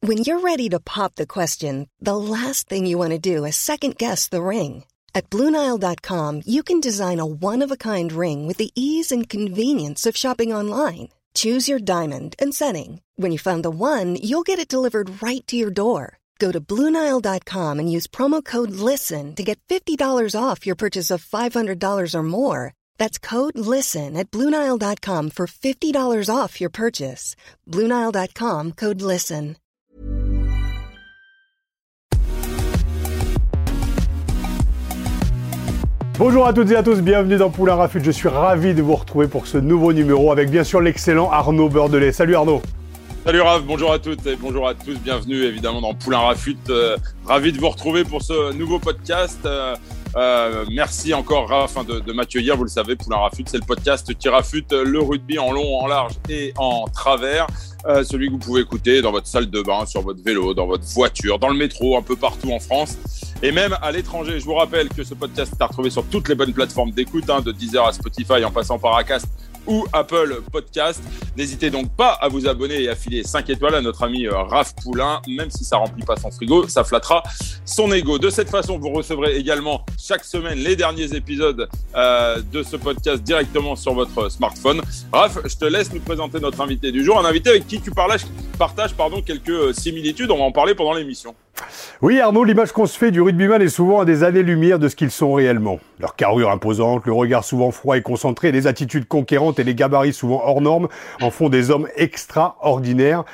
When you're ready to pop the question, the last thing you want to do is second-guess the ring. At BlueNile.com, you can design a one-of-a-kind ring with the ease and convenience of shopping online. Choose your diamond and setting. When you find the one, you'll get it delivered right to your door. Go to BlueNile.com and use promo code LISTEN to get $50 off your purchase of $500 or more. That's code LISTEN at BlueNile.com for $50 off your purchase. BlueNile.com, code LISTEN. Bonjour à toutes et à tous, bienvenue dans Poulain Rafut. Je suis ravi de vous retrouver pour ce nouveau numéro avec bien sûr l'excellent Arnaud Beurdelet. Salut Arnaud. Salut Raph, bonjour à toutes et bonjour à tous, bienvenue évidemment dans Poulain Rafut. Ravi de vous retrouver pour ce nouveau podcast. Merci encore Raph de m'accueillir, vous le savez, Poulain Rafut, c'est le podcast qui rafute le rugby en long, en large et en travers. Celui que vous pouvez écouter dans votre salle de bain, sur votre vélo, dans votre voiture, dans le métro, un peu partout en France et même à l'étranger. Je vous rappelle que ce podcast est à retrouver sur toutes les bonnes plateformes d'écoute, de Deezer à Spotify en passant par Acast ou Apple Podcast. N'hésitez donc pas à vous abonner et à filer 5 étoiles à notre ami Raph Poulain, même si ça remplit pas son frigo, ça flattera son ego. De cette façon, vous recevrez également chaque semaine les derniers épisodes de ce podcast directement sur votre smartphone. Raph, je te laisse nous présenter notre invité du jour, un invité avec qui tu partages quelques similitudes, on va en parler pendant l'émission. Oui Arnaud, l'image qu'on se fait du rugbyman est souvent à des années-lumière de ce qu'ils sont réellement. Leur carrure imposante, le regard souvent froid et concentré, les attitudes conquérantes et les gabarits souvent hors normes en font des hommes extraordinaires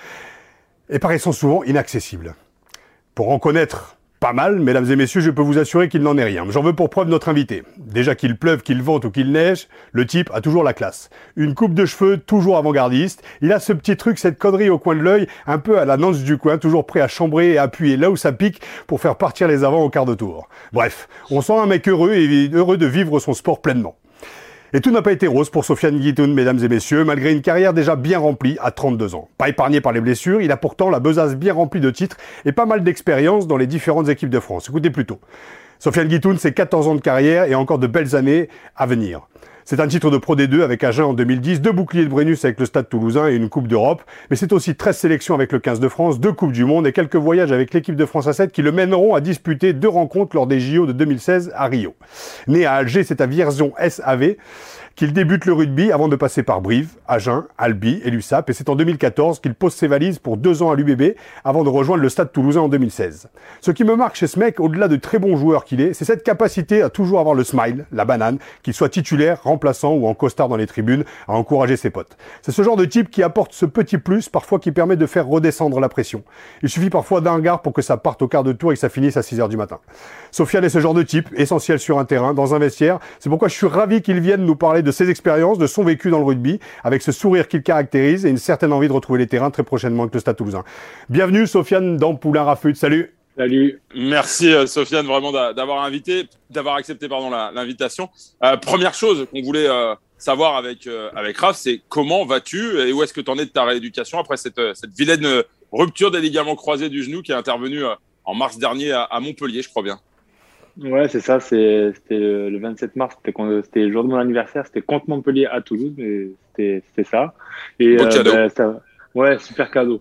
et paraissant souvent inaccessibles. Pour en connaître pas mal, mesdames et messieurs, je peux vous assurer qu'il n'en est rien. J'en veux pour preuve notre invité. Déjà qu'il pleuve, qu'il vente ou qu'il neige, le type a toujours la classe. Une coupe de cheveux toujours avant-gardiste. Il a ce petit truc, cette connerie au coin de l'œil, un peu à la Nance du coin, toujours prêt à chambrer et à appuyer là où ça pique pour faire partir les avants au quart de tour. Bref, on sent un mec heureux et heureux de vivre son sport pleinement. Et tout n'a pas été rose pour Sofiane Guitoun, mesdames et messieurs, malgré une carrière déjà bien remplie à 32 ans. Pas épargné par les blessures, il a pourtant la besace bien remplie de titres et pas mal d'expérience dans les différentes équipes de France. Écoutez plutôt. Sofiane Guitoun, c'est 14 ans de carrière et encore de belles années à venir. C'est un titre de Pro D2 avec Agen en 2010, 2 boucliers de Brennus avec le Stade Toulousain et une Coupe d'Europe. Mais c'est aussi 13 sélections avec le 15 de France, 2 Coupes du Monde et quelques voyages avec l'équipe de France A7 qui le mèneront à disputer 2 rencontres lors des JO de 2016 à Rio. Né à Alger, c'est à Vierzon SAV qu'il débute le rugby avant de passer par Brive, Agen, Albi et l'USAP. Et c'est en 2014 qu'il pose ses valises pour 2 ans à l'UBB avant de rejoindre le Stade Toulousain en 2016. Ce qui me marque chez ce mec, au-delà de très bon joueur qu'il est, c'est cette capacité à toujours avoir le smile, la banane, qu'il soit titulaire, remplaçant ou en costard dans les tribunes, à encourager ses potes. C'est ce genre de type qui apporte ce petit plus, parfois qui permet de faire redescendre la pression. Il suffit parfois d'un regard pour que ça parte au quart de tour et que ça finisse à 6h du matin. Sofiane est ce genre de type, essentiel sur un terrain, dans un vestiaire. C'est pourquoi je suis ravi qu'il vienne nous parler de ses expériences, de son vécu dans le rugby, avec ce sourire qu'il caractérise et une certaine envie de retrouver les terrains très prochainement avec le Stade Toulousain. Bienvenue Sofiane dans Poulain Rafut, salut. Salut. Merci Sofiane vraiment d'avoir accepté l'invitation. Première chose qu'on voulait savoir avec Raph, c'est comment vas-tu et où est-ce que tu en es de ta rééducation après cette vilaine rupture des ligaments croisés du genou qui est intervenue en mars dernier à Montpellier, je crois bien. Ouais, c'est ça, c'était le 27 mars, c'était le jour de mon anniversaire, c'était contre Montpellier à Toulouse, mais c'était ça. Et, beau cadeau. Ouais, super cadeau.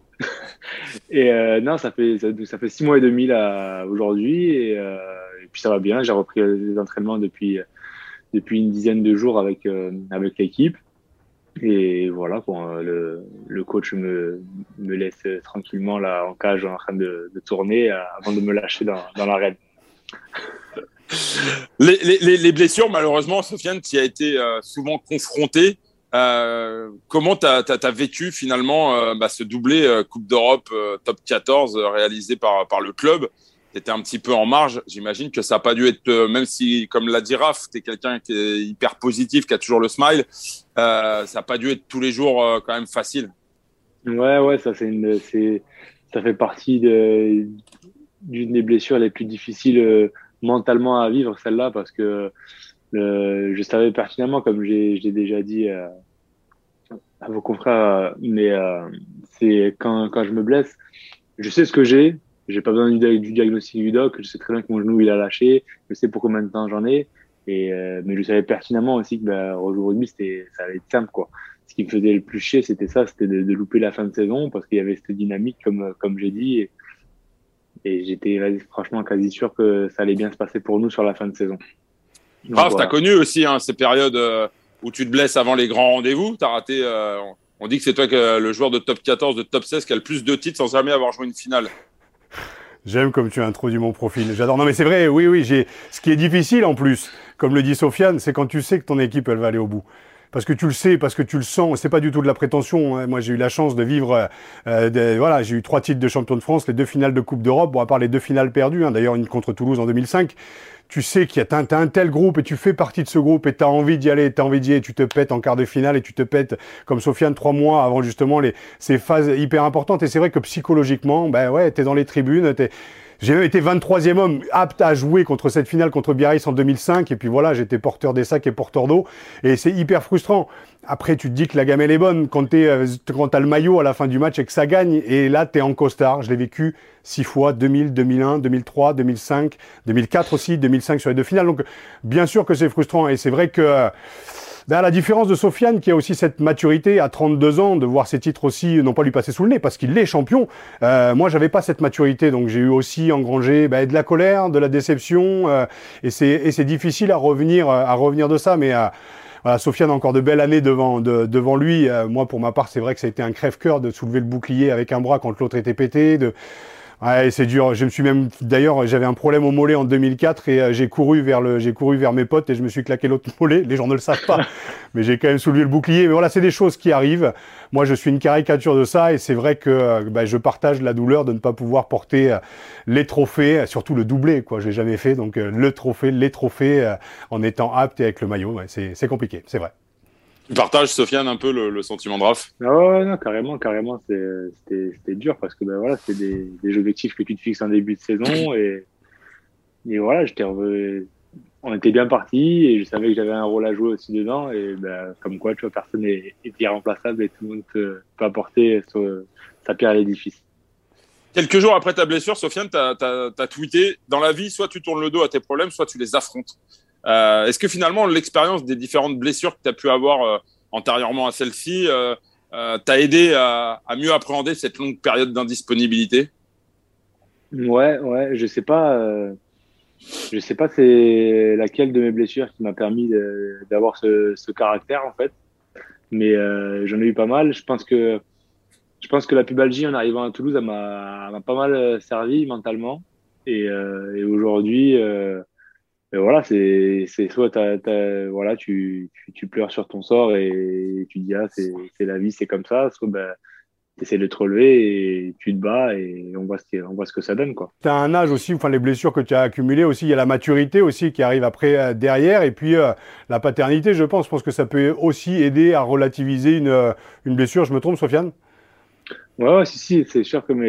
Et non, ça fait 6 mois et demi là aujourd'hui, et puis ça va bien. J'ai repris les entraînements depuis une dizaine de jours avec l'équipe. Et voilà, le coach me laisse tranquillement là en cage en train de tourner avant de me lâcher dans l'arène. Les blessures, malheureusement, Sofiane, tu y as été souvent confronté. Comment t'as vécu finalement ce doublé Coupe d'Europe top 14 réalisé par le club? T'étais un petit peu en marge. J'imagine que ça n'a pas dû être, même si, comme l'a dit Raph, t'es quelqu'un qui est hyper positif, qui a toujours le smile, ça n'a pas dû être tous les jours quand même facile. Ouais, ça fait partie d'une des blessures les plus difficiles mentalement à vivre, celle-là, parce que je savais pertinemment, comme j'ai déjà dit à vos confrères, mais c'est quand je me blesse, je sais ce que j'ai pas besoin du diagnostic du doc, je sais très bien que mon genou il a lâché, je sais pour combien de temps j'en ai, mais je savais pertinemment aussi que rejouer au rugby ça allait être simple, quoi. ce qui me faisait le plus chier, c'était ça, c'était de louper la fin de saison parce qu'il y avait cette dynamique, comme j'ai dit. Et j'étais franchement quasi sûr que ça allait bien se passer pour nous sur la fin de saison. Raph, t'as connu aussi ces périodes où tu te blesses avant les grands rendez-vous. T'as raté. On dit que c'est toi le joueur de top 14, de top 16 qui a le plus de titres sans jamais avoir joué une finale. J'aime comme tu as introduit mon profil. J'adore. Non, mais c'est vrai, oui. Ce qui est difficile en plus, comme le dit Sofiane, c'est quand tu sais que ton équipe, elle va aller au bout. Parce que tu le sais, parce que tu le sens. C'est pas du tout de la prétention. Moi, j'ai eu la chance de vivre. Voilà, j'ai eu 3 titres de champion de France, les 2 finales de Coupe d'Europe. Bon, à part les 2 finales perdues, d'ailleurs une contre Toulouse en 2005. Tu sais qu'il y a t'as un tel groupe et tu fais partie de ce groupe et t'as envie d'y aller, tu te pètes en quart de finale et tu te pètes comme Sofiane 3 mois avant justement ces phases hyper importantes. Et c'est vrai que psychologiquement, t'es dans les tribunes, j'ai même été 23e homme apte à jouer contre cette finale contre Biarritz en 2005. Et puis voilà, j'étais porteur des sacs et porteur d'eau. Et c'est hyper frustrant. Après, tu te dis que la gamelle est bonne quand t'as le maillot à la fin du match et que ça gagne. Et là, t'es en costard. Je l'ai vécu 6 fois, 2000, 2001, 2003, 2005, 2004 aussi, 2005 sur les 2 finales. Donc, bien sûr que c'est frustrant. Et c'est vrai que, à la différence de Sofiane, qui a aussi cette maturité à 32 ans, de voir ses titres aussi, non pas lui passer sous le nez, parce qu'il est champion. Moi, j'avais pas cette maturité, donc j'ai eu aussi engrangé de la colère, de la déception, et c'est difficile à revenir de ça. Mais voilà, Sofiane a encore de belles années devant lui. Moi, pour ma part, c'est vrai que ça a été un crève-cœur de soulever le bouclier avec un bras quand l'autre était pété. Ouais, c'est dur. Je me suis même, d'ailleurs, j'avais un problème au mollet en 2004 et j'ai couru vers mes potes et je me suis claqué l'autre mollet. Les gens ne le savent pas, mais j'ai quand même soulevé le bouclier. Mais voilà, c'est des choses qui arrivent. Moi, je suis une caricature de ça et c'est vrai que je partage la douleur de ne pas pouvoir porter les trophées, surtout le doublé, quoi. J'ai jamais fait, donc les trophées en étant apte et avec le maillot. Ouais, c'est compliqué, c'est vrai. Tu partages, Sofiane, un peu le sentiment de Raph? Ah ouais, non, carrément, c'était dur parce que voilà, c'est des objectifs que tu te fixes en début de saison et voilà, on était bien parti et je savais que j'avais un rôle à jouer aussi dedans et comme quoi, tu vois, personne n'est irremplaçable et tout le monde peut apporter sa pierre à l'édifice. Quelques jours après ta blessure, Sofiane, t'as tweeté « Dans la vie, soit tu tournes le dos à tes problèmes, soit tu les affrontes ». Est-ce que finalement, l'expérience des différentes blessures que tu as pu avoir antérieurement à celle-ci t'a aidé à mieux appréhender cette longue période d'indisponibilité? Ouais, je sais pas c'est laquelle de mes blessures qui m'a permis d'avoir ce caractère en fait, mais j'en ai eu pas mal. Je pense que la pubalgie en arrivant à Toulouse, elle m'a pas mal servi mentalement et aujourd'hui. Mais voilà, c'est soit voilà, tu pleures sur ton sort et tu dis c'est la vie, c'est comme ça, soit tu essaies de te relever et tu te bats et on voit ce que ça donne, quoi. Tu as un âge aussi, enfin les blessures que tu as accumulées aussi, il y a la maturité aussi qui arrive après derrière et puis la paternité, je pense que ça peut aussi aider à relativiser une blessure. Je me trompe, Sofiane? Ouais, si, c'est sûr que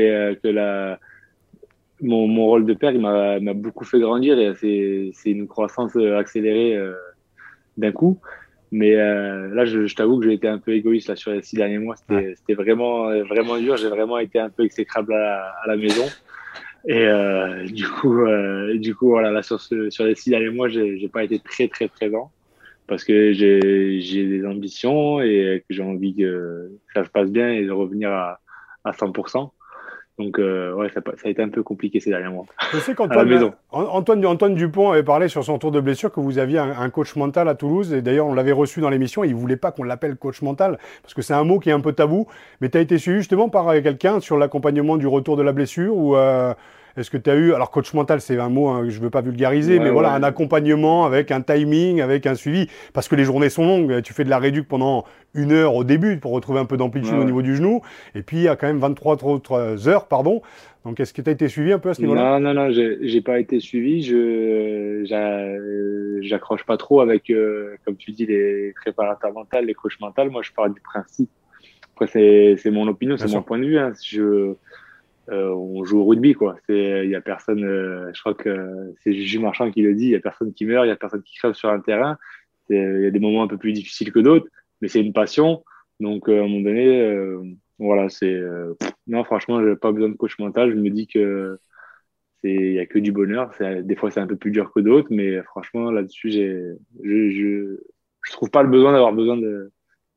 mon rôle de père, il m'a beaucoup fait grandir et c'est une croissance accélérée d'un coup. Mais là, je t'avoue que j'ai été un peu égoïste là sur les 6 derniers mois. C'était vraiment dur. J'ai vraiment été un peu exécrable à la maison. Et du coup, voilà, là sur les 6 derniers mois, j'ai pas été très très présent parce que j'ai des ambitions et que j'ai envie que ça se passe bien et de revenir à 100%. Donc, ouais, ça a été un peu compliqué ces derniers mois. Je sais qu'Antoine Dupont avait parlé sur son tour de blessure que vous aviez un coach mental à Toulouse. Et d'ailleurs, on l'avait reçu dans l'émission. Il ne voulait pas qu'on l'appelle coach mental parce que c'est un mot qui est un peu tabou. Mais tu as été suivi justement par quelqu'un sur l'accompagnement du retour de la blessure ou est-ce que tu as eu... Alors, coach mental, c'est un mot que je ne veux pas vulgariser, mais voilà, un accompagnement avec un timing, avec un suivi. Parce que les journées sont longues. Tu fais de la réduc pendant 1 heure au début pour retrouver un peu d'amplitude au niveau du genou. Et puis, il y a quand même 23 autres heures, pardon. Donc, est-ce que tu as été suivi un peu à ce niveau-là? Non, j'ai pas été suivi. J'accroche pas trop avec, comme tu dis, les préparateurs mentaux, les coachs mentaux. Moi, je pars du principe. Après, c'est mon opinion, c'est mon point de vue. Hein. On joue au rugby, quoi. Il y a personne. Je crois que c'est Juju Marchand qui le dit. Il y a personne qui meurt, il y a personne qui crève sur un terrain. Il y a des moments un peu plus difficiles que d'autres, mais c'est une passion. Donc, à un moment donné, voilà, non, franchement, j'ai pas besoin de coach mental. Je me dis que il y a que du bonheur. Des fois, c'est un peu plus dur que d'autres, mais franchement, là-dessus, je trouve pas le besoin d'avoir besoin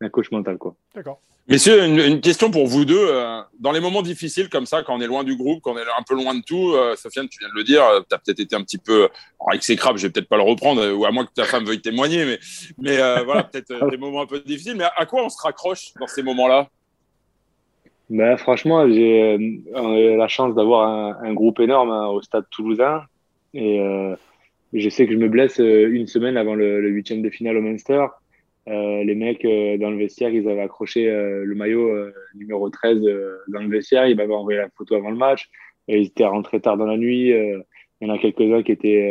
coach mental, quoi. D'accord. Messieurs, une question pour vous deux. Dans les moments difficiles comme ça, quand on est loin du groupe, quand on est un peu loin de tout, Sofiane, tu viens de le dire, tu as peut-être été un petit peu, avec ses crabes, je vais peut-être pas le reprendre, ou à moins que ta femme veuille témoigner, mais voilà, peut-être des moments un peu difficiles. Mais à quoi on se raccroche dans ces moments-là? Ben, franchement, j'ai la chance d'avoir un groupe énorme hein, au Stade Toulousain. Et je sais que je me blesse une semaine avant le huitième de finale au Munster. Les mecs dans le vestiaire, ils avaient accroché le maillot numéro 13 dans le vestiaire. Ils m'avaient envoyé la photo avant le match. Et ils étaient rentrés tard dans la nuit. Il y en a quelques-uns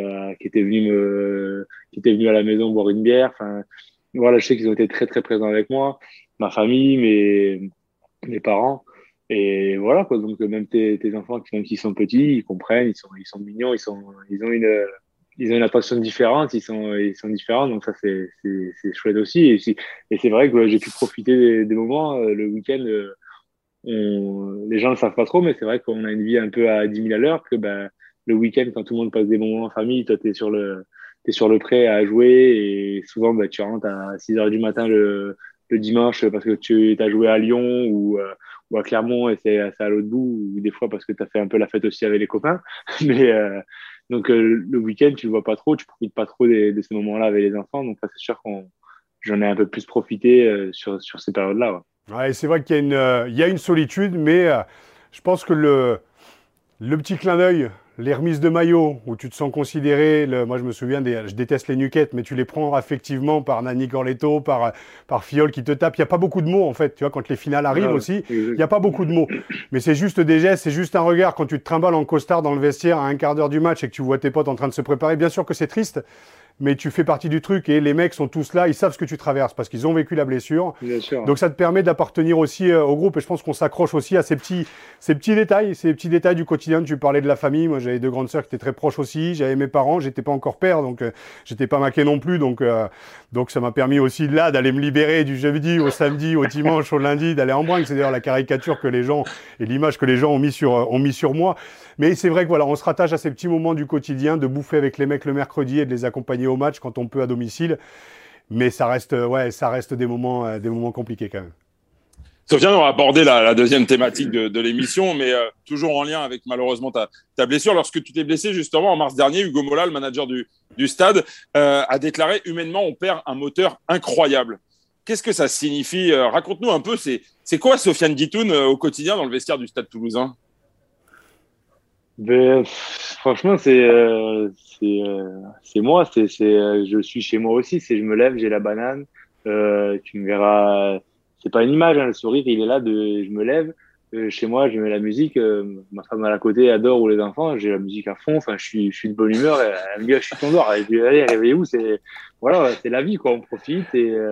qui étaient venus à la maison boire une bière. Enfin, voilà, je sais qu'ils ont été très très présents avec moi, ma famille, mes parents. Et voilà quoi. Donc même tes enfants, même s'ils sont petits, ils comprennent, ils sont mignons, ils ont une attention différente, ils sont différents, donc ça c'est chouette aussi. Et c'est vrai que j'ai pu profiter des moments. Le week-end, les gens ne le savent pas trop, mais c'est vrai qu'on a une vie un peu à 10 000 à l'heure. Que ben, le week-end, quand tout le monde passe des bons moments en famille, toi t'es sur le pré à jouer et souvent ben, tu rentres à 6 heures du matin le dimanche parce que tu as joué à Lyon ou à Clermont et c'est à l'autre bout, ou des fois parce que tu as fait un peu la fête aussi avec les copains. Mais donc le week-end, tu le vois pas trop, tu profites pas trop de ces moments-là avec les enfants. Donc ça, c'est sûr qu'on j'en ai un peu plus profité sur ces périodes-là. Ouais. Ouais, c'est vrai qu'il il y a une solitude, mais je pense que le petit clin d'œil, les remises de maillot, où tu te sens considéré, moi je me souviens, je déteste les nuquettes, mais tu les prends affectivement par Nanni Corletto, par Fiol qui te tape. Il n'y a pas beaucoup de mots en fait, tu vois, quand les finales arrivent aussi, il n'y a pas beaucoup de mots. Mais c'est juste des gestes, c'est juste un regard. Quand tu te trimbales en costard dans le vestiaire à un quart d'heure du match et que tu vois tes potes en train de se préparer, bien sûr que c'est triste, mais tu fais partie du truc et les mecs sont tous là, ils savent ce que tu traverses parce qu'ils ont vécu la blessure. Bien sûr. Donc ça te permet d'appartenir aussi au groupe et je pense qu'on s'accroche aussi à ces petits détails du quotidien. Tu parlais de la famille, moi j'avais deux grandes sœurs qui étaient très proches aussi, j'avais mes parents, j'étais pas encore père donc j'étais pas maqué non plus donc ça m'a permis aussi là d'aller me libérer du jeudi au samedi, au dimanche, au lundi, d'aller en bringue. C'est d'ailleurs la caricature que les gens et l'image que les gens ont mis sur moi. Mais c'est vrai que voilà, on se rattache à ces petits moments du quotidien, de bouffer avec les mecs le mercredi et de les accompagner au match quand on peut à domicile. Mais ça reste des moments compliqués quand même. Sofiane, on va aborder la deuxième thématique de l'émission, mais toujours en lien avec malheureusement ta blessure. Lorsque tu t'es blessé justement en mars dernier, Hugo Mola, le manager du stade, a déclaré « Humainement, on perd un moteur incroyable ». Qu'est-ce que ça signifie? Raconte-nous un peu, c'est quoi Sofiane Guitoun au quotidien dans le vestiaire du Stade Toulousain? Ben, franchement, c'est moi, je suis chez moi aussi. Je me lève, j'ai la banane. Tu me verras. C'est pas une image, hein, le sourire, il est là. Je me lève. Chez moi, je mets la musique. Ma femme à la côté adore ou les enfants. J'ai la musique à fond. Enfin, je suis de bonne humeur. Elle me dit, ah, je suis ton dehors. Elle dit, allez, réveillez-vous. Voilà, c'est la vie, quoi. On profite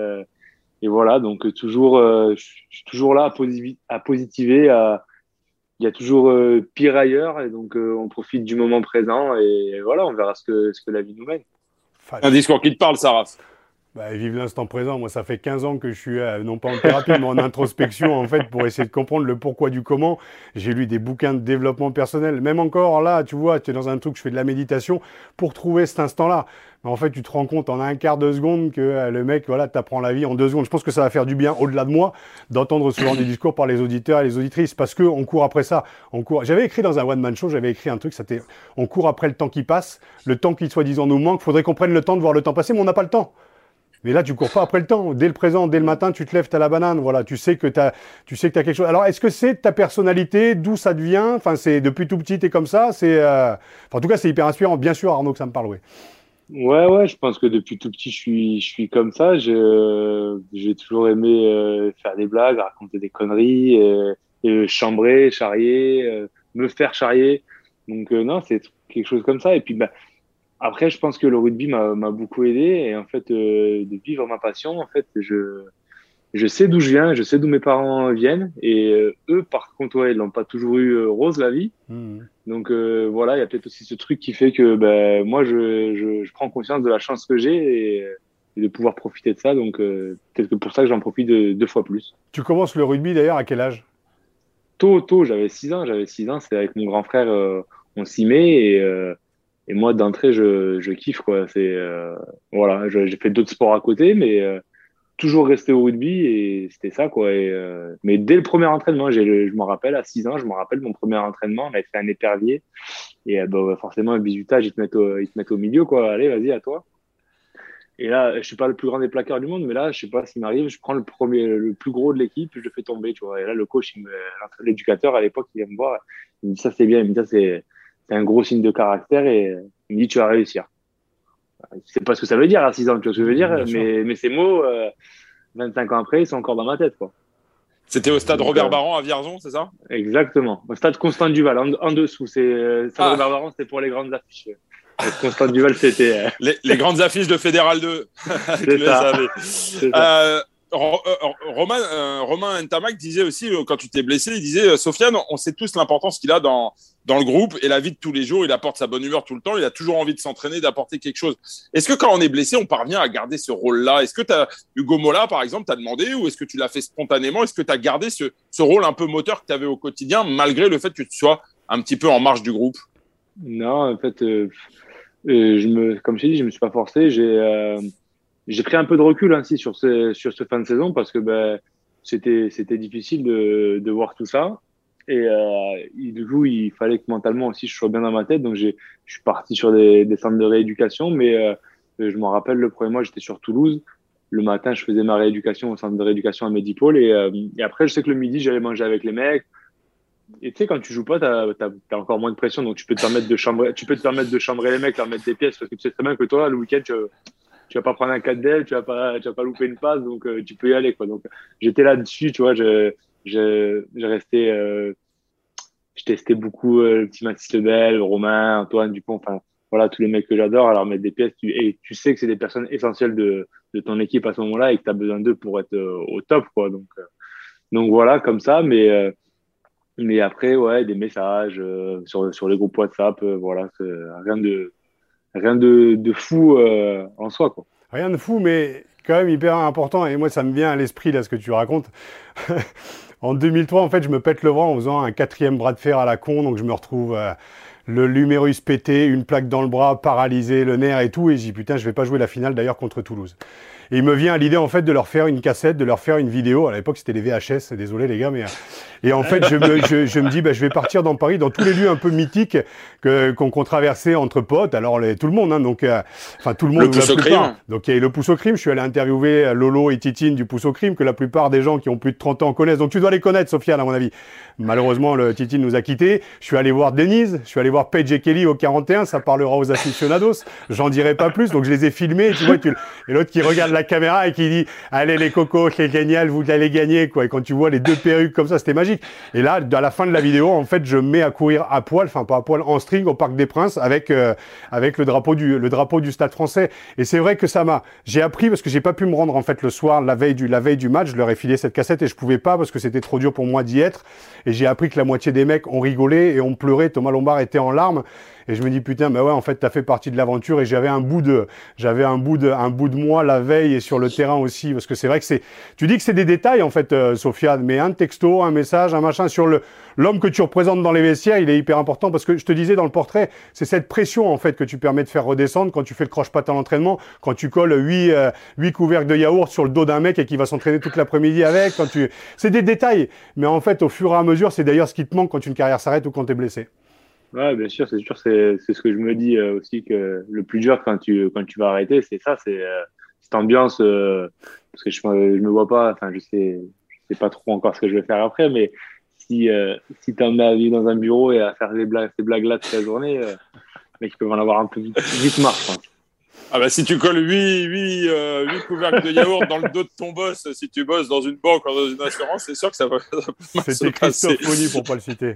et voilà. Donc toujours, je suis toujours là à positiver, il y a toujours pire ailleurs et donc on profite du moment présent et voilà, on verra ce que la vie nous mène. Un discours qui te parle, Sarah. Bah, vive l'instant présent. Moi, ça fait 15 ans que je suis, non pas en thérapie, mais en introspection, en fait, pour essayer de comprendre le pourquoi du comment. J'ai lu des bouquins de développement personnel. Même encore là, tu vois, tu es dans un truc, je fais de la méditation pour trouver cet instant-là. Mais en fait, tu te rends compte en un quart de seconde que le mec, voilà, t'apprend la vie en 2 secondes. Je pense que ça va faire du bien, au-delà de moi, d'entendre ce genre de discours par les auditeurs et les auditrices, parce que on court après ça. J'avais écrit dans un one-man show, j'avais écrit un truc, c'était, on court après le temps qui passe, le temps qui soi-disant nous manque. Faudrait qu'on prenne le temps de voir le temps passer, mais on n'a pas le temps. Mais là, tu cours pas après le temps. Dès le présent, dès le matin, tu te lèves, t'as la banane. Voilà, tu sais que t'as quelque chose. Alors, est-ce que c'est ta personnalité, d'où ça devient? Enfin, c'est depuis tout petit, t'es comme ça. En tout cas, c'est hyper inspirant. Bien sûr, Arnaud, que ça me parle, oui. Ouais, je pense que depuis tout petit, je suis comme ça. J'ai toujours aimé faire des blagues, raconter des conneries, chambrer, charrier, me faire charrier. Donc non, c'est quelque chose comme ça. Et puis bah après, je pense que le rugby m'a beaucoup aidé et en fait de vivre ma passion. En fait, je sais d'où je viens, je sais d'où mes parents viennent et eux, par contre, ouais, ils l'ont pas toujours eu rose la vie. Mmh. Donc voilà, il y a peut-être aussi ce truc qui fait que ben moi je prends conscience de la chance que j'ai et de pouvoir profiter de ça. Donc peut-être que pour ça que j'en profite 2 fois plus. Tu commences le rugby d'ailleurs à quel âge? Tôt, j'avais 6 ans. C'est avec mon grand frère, on s'y met et moi d'entrée je kiffe quoi. Voilà, j'ai fait d'autres sports à côté, mais toujours resté au rugby et c'était ça, quoi. Mais dès le premier entraînement, je m'en rappelle, à 6 ans, je me rappelle mon premier entraînement, on avait fait un épervier. Et forcément, un bisutage, ils te mettent au milieu, quoi. Allez, vas-y, à toi. Et là, je suis pas le plus grand des plaqueurs du monde, mais là, je sais pas ce qui m'arrive. Je prends le plus gros de l'équipe, je le fais tomber, tu vois. Et là, le coach, l'éducateur à l'époque, il vient me voir. Il me dit ça, c'est bien. Il me dit ça, c'est un gros signe de caractère et il me dit tu vas réussir. Je sais pas ce que ça veut dire à 6 ans, tu vois ce que je veux dire, mais ces mots, 25 ans après, ils sont encore dans ma tête, quoi. C'était au stade Robert Baran à Vierzon, c'est ça? Exactement. Au stade Constant Duval, en dessous. Stade Robert Baran, c'était pour les grandes affiches. Constant Duval, c'était. Les grandes affiches de Fédéral 2. C'est ça. C'est ça. Romain Ntamak disait aussi, quand tu t'es blessé, il disait Sofiane, on sait tous l'importance qu'il a dans le groupe et la vie de tous les jours. Il apporte sa bonne humeur tout le temps. Il a toujours envie de s'entraîner, d'apporter quelque chose. Est-ce que quand on est blessé, on parvient à garder ce rôle-là? Est-ce que Hugo Mola, par exemple, t'as demandé ou est-ce que tu l'as fait spontanément? Est-ce que tu as gardé ce rôle un peu moteur que tu avais au quotidien malgré le fait que tu sois un petit peu en marge du groupe? Non, en fait, comme je t'ai dit, je me suis pas forcé. J'ai pris un peu de recul ainsi sur ce fin de saison parce que c'était difficile de voir tout ça et du coup il fallait que mentalement aussi je sois bien dans ma tête, donc je suis parti sur des centres de rééducation, mais je m'en rappelle le premier mois j'étais sur Toulouse, le matin je faisais ma rééducation au centre de rééducation à Medipôle et après je sais que le midi j'allais manger avec les mecs. Et tu sais, quand tu joues pas, t'as encore moins de pression, donc tu peux te permettre de chambrer les mecs, leur mettre des pièces, parce que tu sais très bien que toi, le week-end, tu vas pas prendre un 4 d'aile, tu vas pas louper une passe, donc tu peux y aller, quoi. Donc j'étais là-dessus, tu vois, je restais, je testais beaucoup le petit Mathis Lebel, Romain, Antoine Dupont, enfin voilà, tous les mecs que j'adore, à leur mettre des pièces, et tu sais que c'est des personnes essentielles de ton équipe à ce moment-là et que tu as besoin d'eux pour être au top, quoi. Donc voilà, comme ça, mais après, ouais, des messages sur les groupes WhatsApp, voilà, rien de fou en soi, quoi. Rien de fou, mais quand même hyper important. Et moi, ça me vient à l'esprit, là, ce que tu racontes. En 2003, en fait, je me pète le bras en faisant un 4e bras de fer à la con. Donc, je me retrouve le l'humérus pété, une plaque dans le bras, paralysé, le nerf et tout. Et je dis, putain, je vais pas jouer la finale, d'ailleurs, contre Toulouse. Et il me vient à l'idée, en fait, de leur faire une cassette, de leur faire une vidéo. À l'époque, c'était des VHS. Désolé, les gars, mais... Et en fait, je me dis, je vais partir dans Paris, dans tous les lieux un peu mythiques qu'on traversait entre potes. Alors, tout le monde, hein, donc, enfin, tout le monde. Le pouce au crime. Donc, il y a eu le pouce au crime. Je suis allé interviewer Lolo et Titine du pouce au crime, que la plupart des gens qui ont plus de 30 ans connaissent. Donc, tu dois les connaître, Sofiane, à mon avis. Malheureusement, le Titine nous a quittés. Je suis allé voir Denise. Je suis allé voir Paige et Kelly au 41. Ça parlera aux aficionados. J'en dirai pas plus. Donc, je les ai filmés. Tu vois, et l'autre qui regarde la caméra et qui dit, allez, les cocos, c'est génial, vous allez gagner, quoi. Et quand tu vois les deux perruques comme ça, c'était magique. Et là, à la fin de la vidéo, en fait, je mets à courir à poil, enfin pas à poil, en string au Parc des Princes avec le drapeau du Stade Français. Et c'est vrai que j'ai appris parce que j'ai pas pu me rendre en fait le soir, la veille du match. Je leur ai filé cette cassette et je pouvais pas parce que c'était trop dur pour moi d'y être. Et j'ai appris que la moitié des mecs ont rigolé et ont pleuré. Thomas Lombard était en larmes. Et je me dis, putain, ouais, en fait, t'as fait partie de l'aventure et j'avais un bout de moi la veille et sur le terrain aussi. Parce que c'est vrai que tu dis que c'est des détails, en fait, Sofiane, mais un texto, un message, un machin sur l'homme que tu représentes dans les vestiaires, il est hyper important parce que je te disais dans le portrait, c'est cette pression, en fait, que tu permets de faire redescendre quand tu fais le croche-patte à l'entraînement, quand tu colles 8 couvercles de yaourt sur le dos d'un mec et qui va s'entraîner toute l'après-midi avec, c'est des détails. Mais en fait, au fur et à mesure, c'est d'ailleurs ce qui te manque quand une carrière s'arrête ou quand t'es blessé. Ouais, bien sûr, c'est ce que je me dis aussi que le plus dur quand tu vas arrêter, c'est ça, c'est cette ambiance parce que je me vois pas, enfin je sais pas trop encore ce que je vais faire après, mais si t'en as à vivre dans un bureau et à faire ces blagues-là toute la journée, mec, ils peuvent en avoir un peu vite marre, je pense. Ah bah si tu colles 8 couvercles de yaourt dans le dos de ton boss, si tu bosses dans une banque ou dans une assurance, c'est sûr que ça va C'était Christophe Pony pour pas le citer.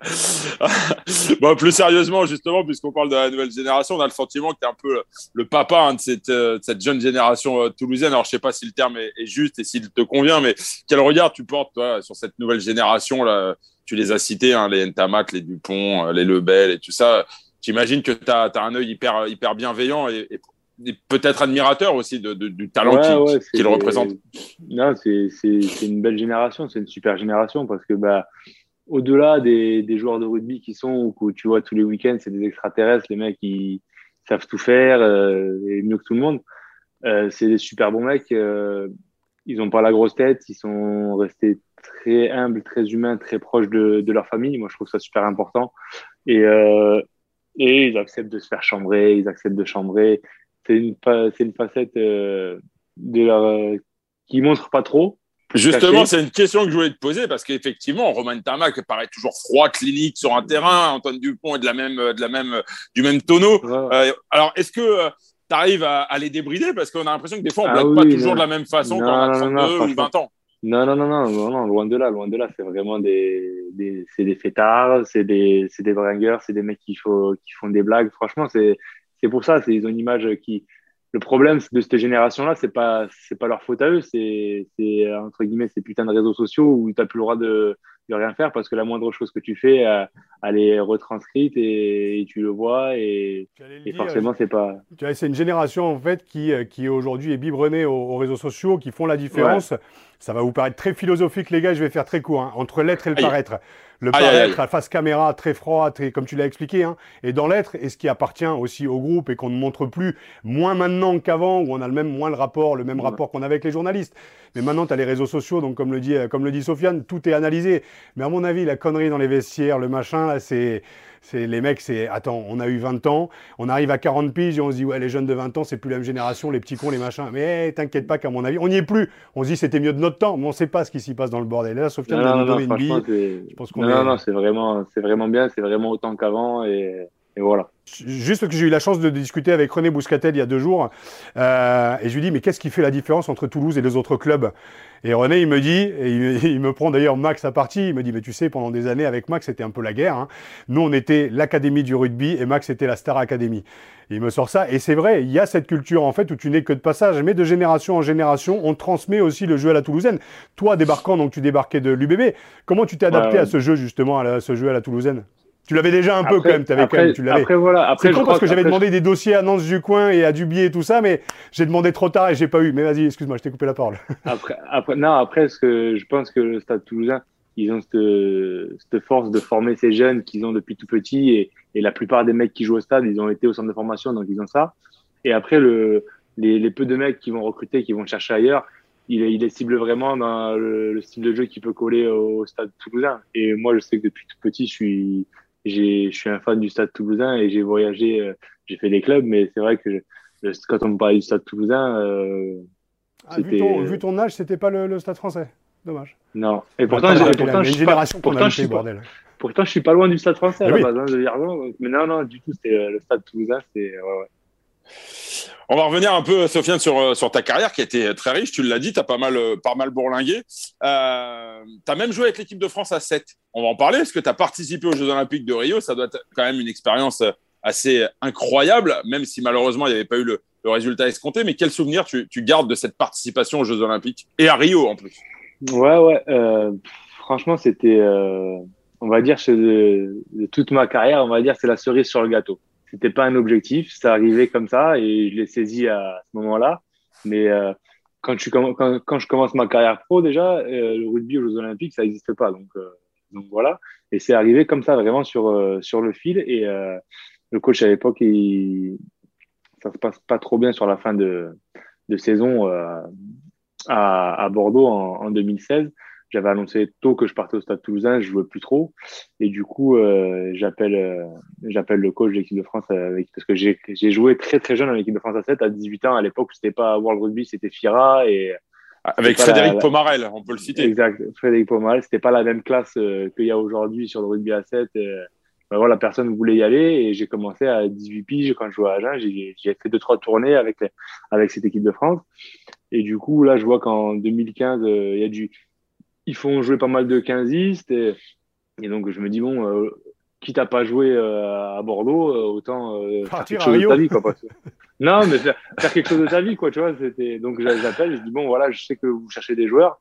Bon, plus sérieusement, justement, puisqu'on parle de la nouvelle génération, on a le sentiment que tu es un peu le papa de cette jeune génération toulousaine. Alors, je sais pas si le terme est juste et s'il te convient, mais quel regard tu portes, toi, sur cette nouvelle génération là? Tu les as cités, hein, les Ntamak, les Dupont, les Lebel et tout ça. J'imagine que tu as un œil hyper bienveillant et peut-être admirateur aussi du talent qu'il représente. Non, c'est une belle génération, c'est une super génération parce que au-delà des joueurs de rugby qui sont, où tu vois tous les week-ends, c'est des extraterrestres, les mecs ils savent tout faire et mieux que tout le monde. C'est des super bons mecs. ils ont pas la grosse tête, ils sont restés très humbles, très humains, très proches de leur famille. Moi, je trouve ça super important. Et, euh, et ils acceptent de se faire chambrer, ils acceptent de chambrer. C'est une facette de leur, qui montre pas trop, plus Justement, cachée. c'est une question que je voulais te poser parce qu'effectivement, Romain Tamac paraît toujours froid, clinique sur un terrain. Antoine Dupont est du même tonneau. Ouais. Alors, est-ce que tu arrives à les débrider parce qu'on a l'impression que des fois, on Ah bloque pas oui, toujours non, de la même façon quand on non, a non, non, non, 32 ou franchement. 20 ans. Non, non, non, non, non, non, loin de là, loin de là. C'est vraiment c'est des fêtards, c'est des bringueurs, c'est des mecs qui font des blagues. Franchement, c'est pour ça, ils ont une image qui, le problème de cette génération-là, c'est pas leur faute à eux, entre guillemets, ces putains de réseaux sociaux où t'as plus le droit de rien faire parce que la moindre chose que tu fais, elle est retranscrite et tu le vois J'allais le et dire, forcément, c'est pas, tu vois, c'est une génération en fait qui aujourd'hui est biberonnée aux réseaux sociaux, qui font la ouais, différence. Ça va vous paraître très philosophique, les gars, je vais faire très court, hein, entre l'être et le Aïe, paraître. Le aïe, aïe, aïe. paraître, à face caméra, très froid, comme tu l'as expliqué, hein, et dans l'être, et ce qui appartient aussi au groupe et qu'on ne montre plus, moins maintenant qu'avant, où on a le même ouais. rapport qu'on avait avec les journalistes. Mais maintenant, tu as les réseaux sociaux, donc comme le dit Sofiane, tout est analysé. Mais à mon avis, la connerie dans les vestiaires, le machin, là, les mecs, attends, on a eu 20 ans, on arrive à 40 piges et on se dit, ouais, les jeunes de 20 ans, c'est plus la même génération, les petits cons, les machins. Mais t'inquiète pas qu'à mon avis, on n'y est plus. On se dit, c'était mieux de notre temps, mais on ne sait pas ce qui s'y passe dans le bordel. Et là, Sofiane Non, vient non, de non, nous non, donner une franchement, bille. Je pense qu'on non, non, est. non, c'est vraiment bien, c'est vraiment autant qu'avant et voilà. Juste parce que j'ai eu la chance de discuter avec René Bouscatel il y a 2 jours, et je lui dis, mais qu'est-ce qui fait la différence entre Toulouse et les autres clubs? Et René, il me dit, et il me prend d'ailleurs Max à partie, il me dit, mais tu sais, pendant des années avec Max, c'était un peu la guerre, hein. Nous, on était l'académie du rugby et Max était la Star Academy. Et il me sort ça, et c'est vrai, il y a cette culture en fait où tu n'es que de passage, mais de génération en génération, on transmet aussi le jeu à la toulousaine. Toi, débarquant, donc tu débarquais de l'UBB, comment tu t'es Ouais, adapté ouais. à ce jeu justement, à ce jeu à la toulousaine? Tu l'avais déjà un peu quand Après, même, tu l'avais. voilà, C'est après, je con parce crois que que, j'avais après, demandé des dossiers à Nance du coin et à Dubier et tout ça, mais j'ai demandé trop tard et j'ai pas eu. Mais vas-y, excuse-moi, je t'ai coupé la parole. non, après, ce que je pense que le Stade Toulousain, ils ont cette force de former ces jeunes qu'ils ont depuis tout petit et la plupart des mecs qui jouent au stade, ils ont été au centre de formation, donc ils ont ça. Et après, les peu de mecs qui vont recruter, qui vont chercher ailleurs, il les cible vraiment dans le style de jeu qui peut coller au Stade Toulousain. Et moi, je sais que depuis tout petit, je suis un fan du Stade Toulousain et j'ai voyagé, j'ai fait des clubs, mais c'est vrai que quand on me parlait du Stade Toulousain, Ah, c'était vu ton âge, c'était pas le Stade français. Dommage. non. Et On n'a pourtant, pas raté là, pourtant, mais je une suis pas, génération qu'on a pourtant, je loupé, suis pas, bordel. pourtant, je suis pas loin du Stade français à Mais la oui. base, hein, de Vierzon. Mais non, non, du tout, c'était le Stade Toulousain, c'est ouais, ouais. On va revenir un peu, Sofiane, sur ta carrière qui a été très riche. Tu l'as dit, tu as pas mal bourlingué. Tu as même joué avec l'équipe de France à 7. On va en parler parce que tu as participé aux Jeux Olympiques de Rio. Ça doit être quand même une expérience assez incroyable, même si malheureusement il n'y avait pas eu le résultat escompté. Mais quel souvenir tu gardes de cette participation aux Jeux Olympiques et à Rio en plus? Ouais, ouais. Franchement, c'était, on va dire, de toute ma carrière, on va dire, c'est la cerise sur le gâteau. C'était pas un objectif, ça arrivait comme ça et je l'ai saisi à ce moment-là. Mais quand je commence ma carrière pro, déjà, le rugby aux Jeux Olympiques, ça n'existe pas. Donc voilà. Et c'est arrivé comme ça, vraiment sur le fil. Et le coach à l'époque, ça se passe pas trop bien sur la fin de saison à Bordeaux en 2016. J'avais annoncé tôt que je partais au Stade Toulousain, je jouais plus trop. Et du coup, j'appelle le coach de l'équipe de France parce que j'ai joué très très jeune en équipe de France à 7 à 18 ans. À l'époque, c'était pas World Rugby, c'était FIRA et Avec pas Frédéric Pomarel, on peut le citer. exact, Frédéric Pomal. C'était pas la même classe qu'il y a aujourd'hui sur le rugby à 7. Ben voilà, personne voulait y aller et j'ai commencé à 18 piges quand je jouais à Agen. J'ai fait 2-3 tournées avec cette équipe de France. Et du coup, là, je vois qu'en 2015, ils font jouer pas mal de 15istes et donc je me dis bon, quitte à pas jouer à Bordeaux, autant faire quelque Partir à chose de ta Rio. vie, quoi. Non, mais faire quelque chose de ta vie, quoi, tu vois. Donc j'appelle, je dis bon, voilà, je sais que vous cherchez des joueurs.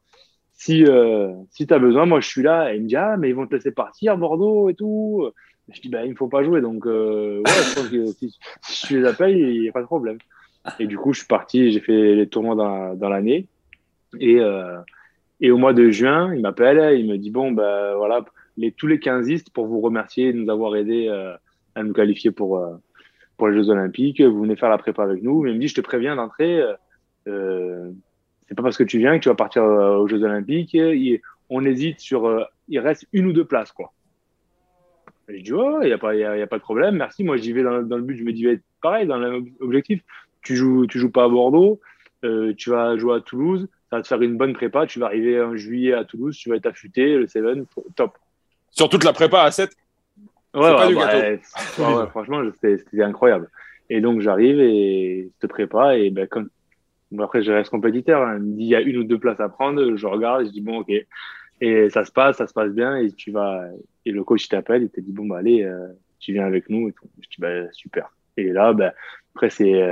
Si t'as besoin, moi je suis là. Et il me dit ah, mais ils vont te laisser partir à Bordeaux et tout. Je dis bah il me faut pas jouer, donc ouais, je pense que si je les appelle, il y a pas de problème. Et du coup, je suis parti, j'ai fait les tournois dans l'année et et au mois de juin, il m'appelle, il me dit bon ben voilà tous les 15istes pour vous remercier de nous avoir aidés à nous qualifier pour les Jeux Olympiques. Vous venez faire la prépa avec nous. Mais il me dit je te préviens d'entrée, c'est pas parce que tu viens que tu vas partir aux Jeux Olympiques. On hésite sur, il reste 1 ou 2 places, quoi. Et je dis, oh, il y a pas de problème, merci. Moi, j'y vais dans le but, je me dis, pareil, dans l'objectif. Tu joues pas à Bordeaux, tu vas jouer à Toulouse, ça va te faire une bonne prépa, tu vas arriver en juillet à Toulouse, tu vas être affûté, le Seven, top. Sur toute la prépa à 7, Ouais, c'est pas du gâteau. Ouais, franchement, c'était incroyable. Et donc, j'arrive et je te prépa. Et ben, après, je reste compétiteur. Hein. Il me dit, il y a 1 ou 2 places à prendre. Je regarde, je dis, bon, ok. Et ça se passe bien. Et et le coach, il t'appelle, il te dit, bon, bah, allez, tu viens avec nous. Et tout. Je dis, bah, super. Et là, ben, après,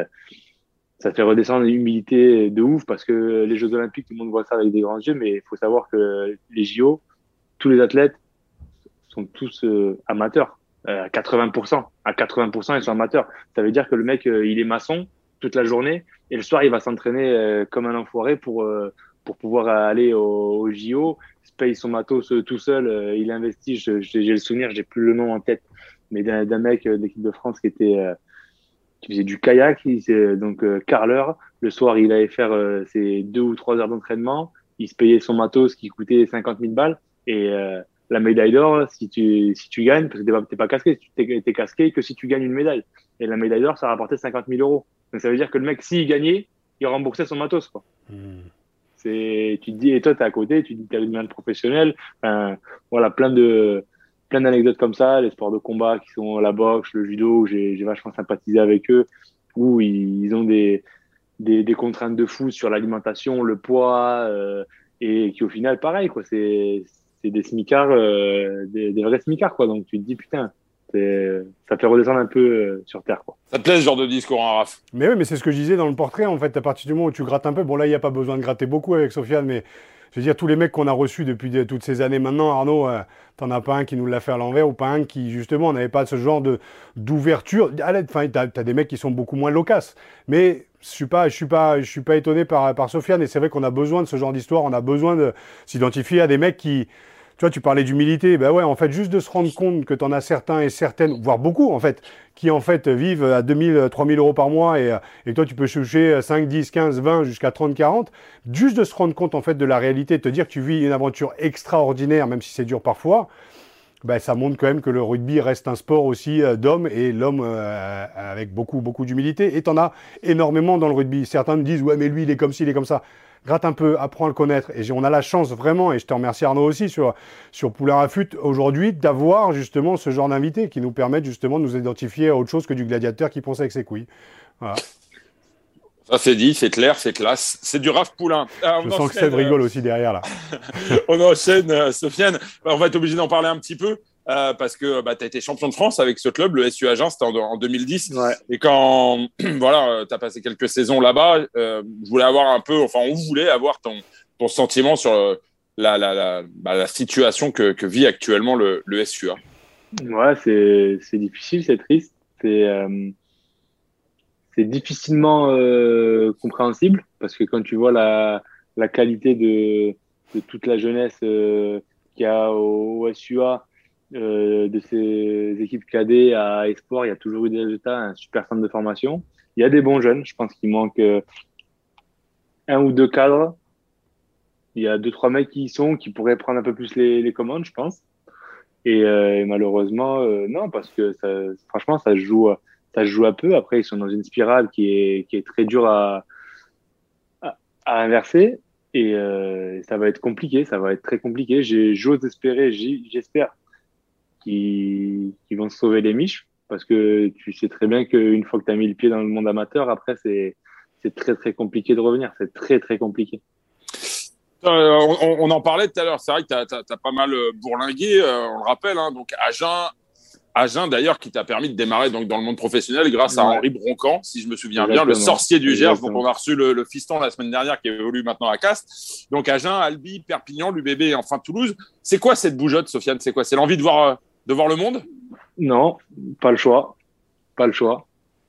ça fait redescendre l'humilité de ouf parce que les Jeux Olympiques, tout le monde voit ça avec des grands yeux. Mais il faut savoir que les JO, tous les athlètes sont tous amateurs. À 80%. À 80%, ils sont amateurs. Ça veut dire que le mec, il est maçon toute la journée et le soir, il va s'entraîner comme un enfoiré pour pouvoir aller au JO. Il se paye son matos tout seul. Il investit. J'ai le souvenir, j'ai plus le nom en tête, mais d'un mec de l'équipe de France qui faisait du kayak. Donc carreleur. Le soir, il allait faire ses 2 ou 3 heures d'entraînement. Il se payait son matos qui coûtait 50 000 balles et la médaille d'or, si tu gagnes, parce que t'es pas casqué, t'es casqué que si tu gagnes une médaille. Et la médaille d'or, ça rapportait 50 000 euros. Donc ça veut dire que le mec, s'il gagnait, il remboursait son matos, quoi. Tu te dis, et toi, t'es à côté, tu te dis, t'as une main professionnelle. Voilà, plein d'anecdotes comme ça, les sports de combat qui sont la boxe, le judo, où j'ai vachement sympathisé avec eux, où ils ont des contraintes de fou sur l'alimentation, le poids, et qui au final, pareil, quoi, c'est des smicards, des vrais smicards, quoi. Donc tu te dis, putain, ça fait redescendre un peu sur Terre, quoi. Ça te plaît ce genre de discours, hein, Raph? Mais oui, mais c'est ce que je disais dans le portrait, en fait, à partir du moment où tu grattes un peu, bon là, il n'y a pas besoin de gratter beaucoup avec Sofiane, mais je veux dire, tous les mecs qu'on a reçus depuis toutes ces années maintenant, Arnaud, t'en as pas un qui nous l'a fait à l'envers, ou pas un qui, justement, n'avait pas ce genre d'ouverture. Enfin, t'as des mecs qui sont beaucoup moins loquaces, mais je suis pas étonné par Sofiane, et c'est vrai qu'on a besoin de ce genre d'histoire, on a besoin de s'identifier à des mecs qui... Tu vois, tu parlais d'humilité. Ben ouais, en fait, juste de se rendre compte que tu en as certains et certaines, voire beaucoup, en fait, qui, en fait, vivent à 2 000, 3 000 euros par mois et toi, tu peux toucher 5, 10, 15, 20, jusqu'à 30, 40. Juste de se rendre compte, en fait, de la réalité, de te dire que tu vis une aventure extraordinaire, même si c'est dur parfois, ben, ça montre quand même que le rugby reste un sport aussi d'hommes et l'homme avec beaucoup, beaucoup d'humilité. Et tu en as énormément dans le rugby. Certains me disent, ouais, mais lui, il est comme ci, il est comme ça. Gratte un peu, apprends à le connaître. Et on a la chance vraiment, et je te remercie Arnaud aussi sur Poulain Rafut aujourd'hui, d'avoir justement ce genre d'invités qui nous permettent justement de nous identifier à autre chose que du gladiateur qui pense avec ses couilles. Voilà. Ça c'est dit, c'est clair, c'est classe. C'est du Raph Poulain. Je sens que Seb rigole aussi derrière là. On enchaîne, Sofiane. On va être obligé d'en parler un petit peu. Parce que tu as été champion de France avec ce club, le SU Agen, c'était en 2010. Ouais. Et quand voilà, tu as passé quelques saisons là-bas, je voulais avoir un peu, enfin, on voulait avoir ton sentiment sur la situation que vit actuellement le SUA. Ouais, c'est difficile, c'est triste. C'est difficilement compréhensible parce que quand tu vois la qualité de toute la jeunesse qu'il y a au SUA, de ces équipes cadets à Espoir, il y a toujours eu des résultats, un super centre de formation. Il y a des bons jeunes, je pense qu'il manque 1 ou 2 cadres. Il y a 2-3 mecs qui pourraient prendre un peu plus les commandes, je pense. Et malheureusement, non, parce que franchement, ça se joue un peu. Après, ils sont dans une spirale qui est très dure à inverser. Et ça va être compliqué, ça va être très compliqué. J'ose espérer, j'espère qu'ils vont se sauver les miches, parce que tu sais très bien qu'une fois que tu as mis le pied dans le monde amateur, après, c'est très, très compliqué de revenir. C'est très, très compliqué. On en parlait tout à l'heure. C'est vrai que tu as pas mal bourlingué, on le rappelle. Hein, donc, Agen, d'ailleurs, qui t'a permis de démarrer donc, dans le monde professionnel grâce à Henri Broncan, si je me souviens bien, le sorcier du Gers. Donc, on a reçu le fiston la semaine dernière qui évolue maintenant à Castres. Donc, Agen, Albi, Perpignan, l'UBB et enfin Toulouse. C'est quoi cette bougeotte, Sofiane? C'est quoi? C'est l'envie de voir le monde? Non, pas le choix. Pas le choix.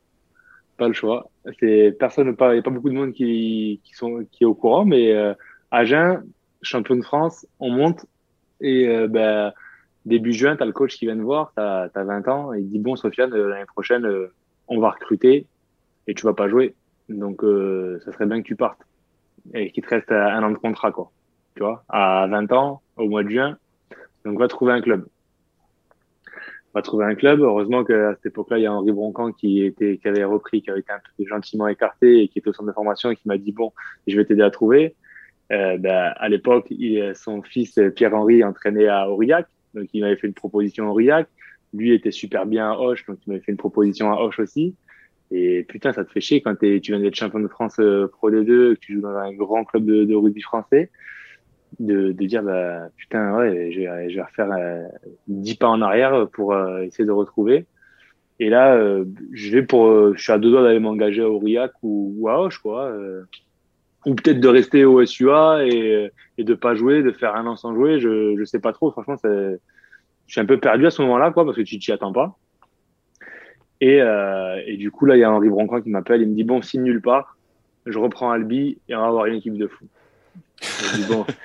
Personne, il n'y a pas beaucoup de monde qui est au courant, mais Agen, champion de France, on monte et début juin, tu as le coach qui vient te voir, tu as 20 ans, et il dit bon, Sofiane, l'année prochaine, on va recruter et tu vas pas jouer. Donc, ça serait bien que tu partes. et qu'il te reste un an de contrat, quoi. Tu vois, à 20 ans, au mois de juin. Donc, va trouver un club. Heureusement qu'à cette époque-là, il y a Henri Broncan qui avait repris, qui avait été un peu gentiment écarté et qui était au centre de formation et qui m'a dit, bon, je vais t'aider à trouver. À l'époque, son fils Pierre-Henri entraînait à Aurillac, donc il m'avait fait une proposition à Aurillac. Lui était super bien à Auch, donc il m'avait fait une proposition à Auch aussi. Et putain, ça te fait chier quand tu viens d'être champion de France Pro D2, que tu joues dans un grand club de rugby français, de dire bah putain ouais, je vais refaire 10 pas en arrière pour essayer de retrouver. Et là, je suis à deux doigts d'aller m'engager à Aurillac ou à Auch, quoi. Ou peut-être de rester au SUA et de pas jouer, de faire un an sans jouer. Je sais pas trop. Franchement, je suis un peu perdu à ce moment-là, quoi, parce que tu t'y attends pas. Et du coup, là, il y a Henri Broncan qui m'appelle. Il me dit, bon, signe nulle part. Je reprends Albi et on va avoir une équipe de fou. Je dis bon,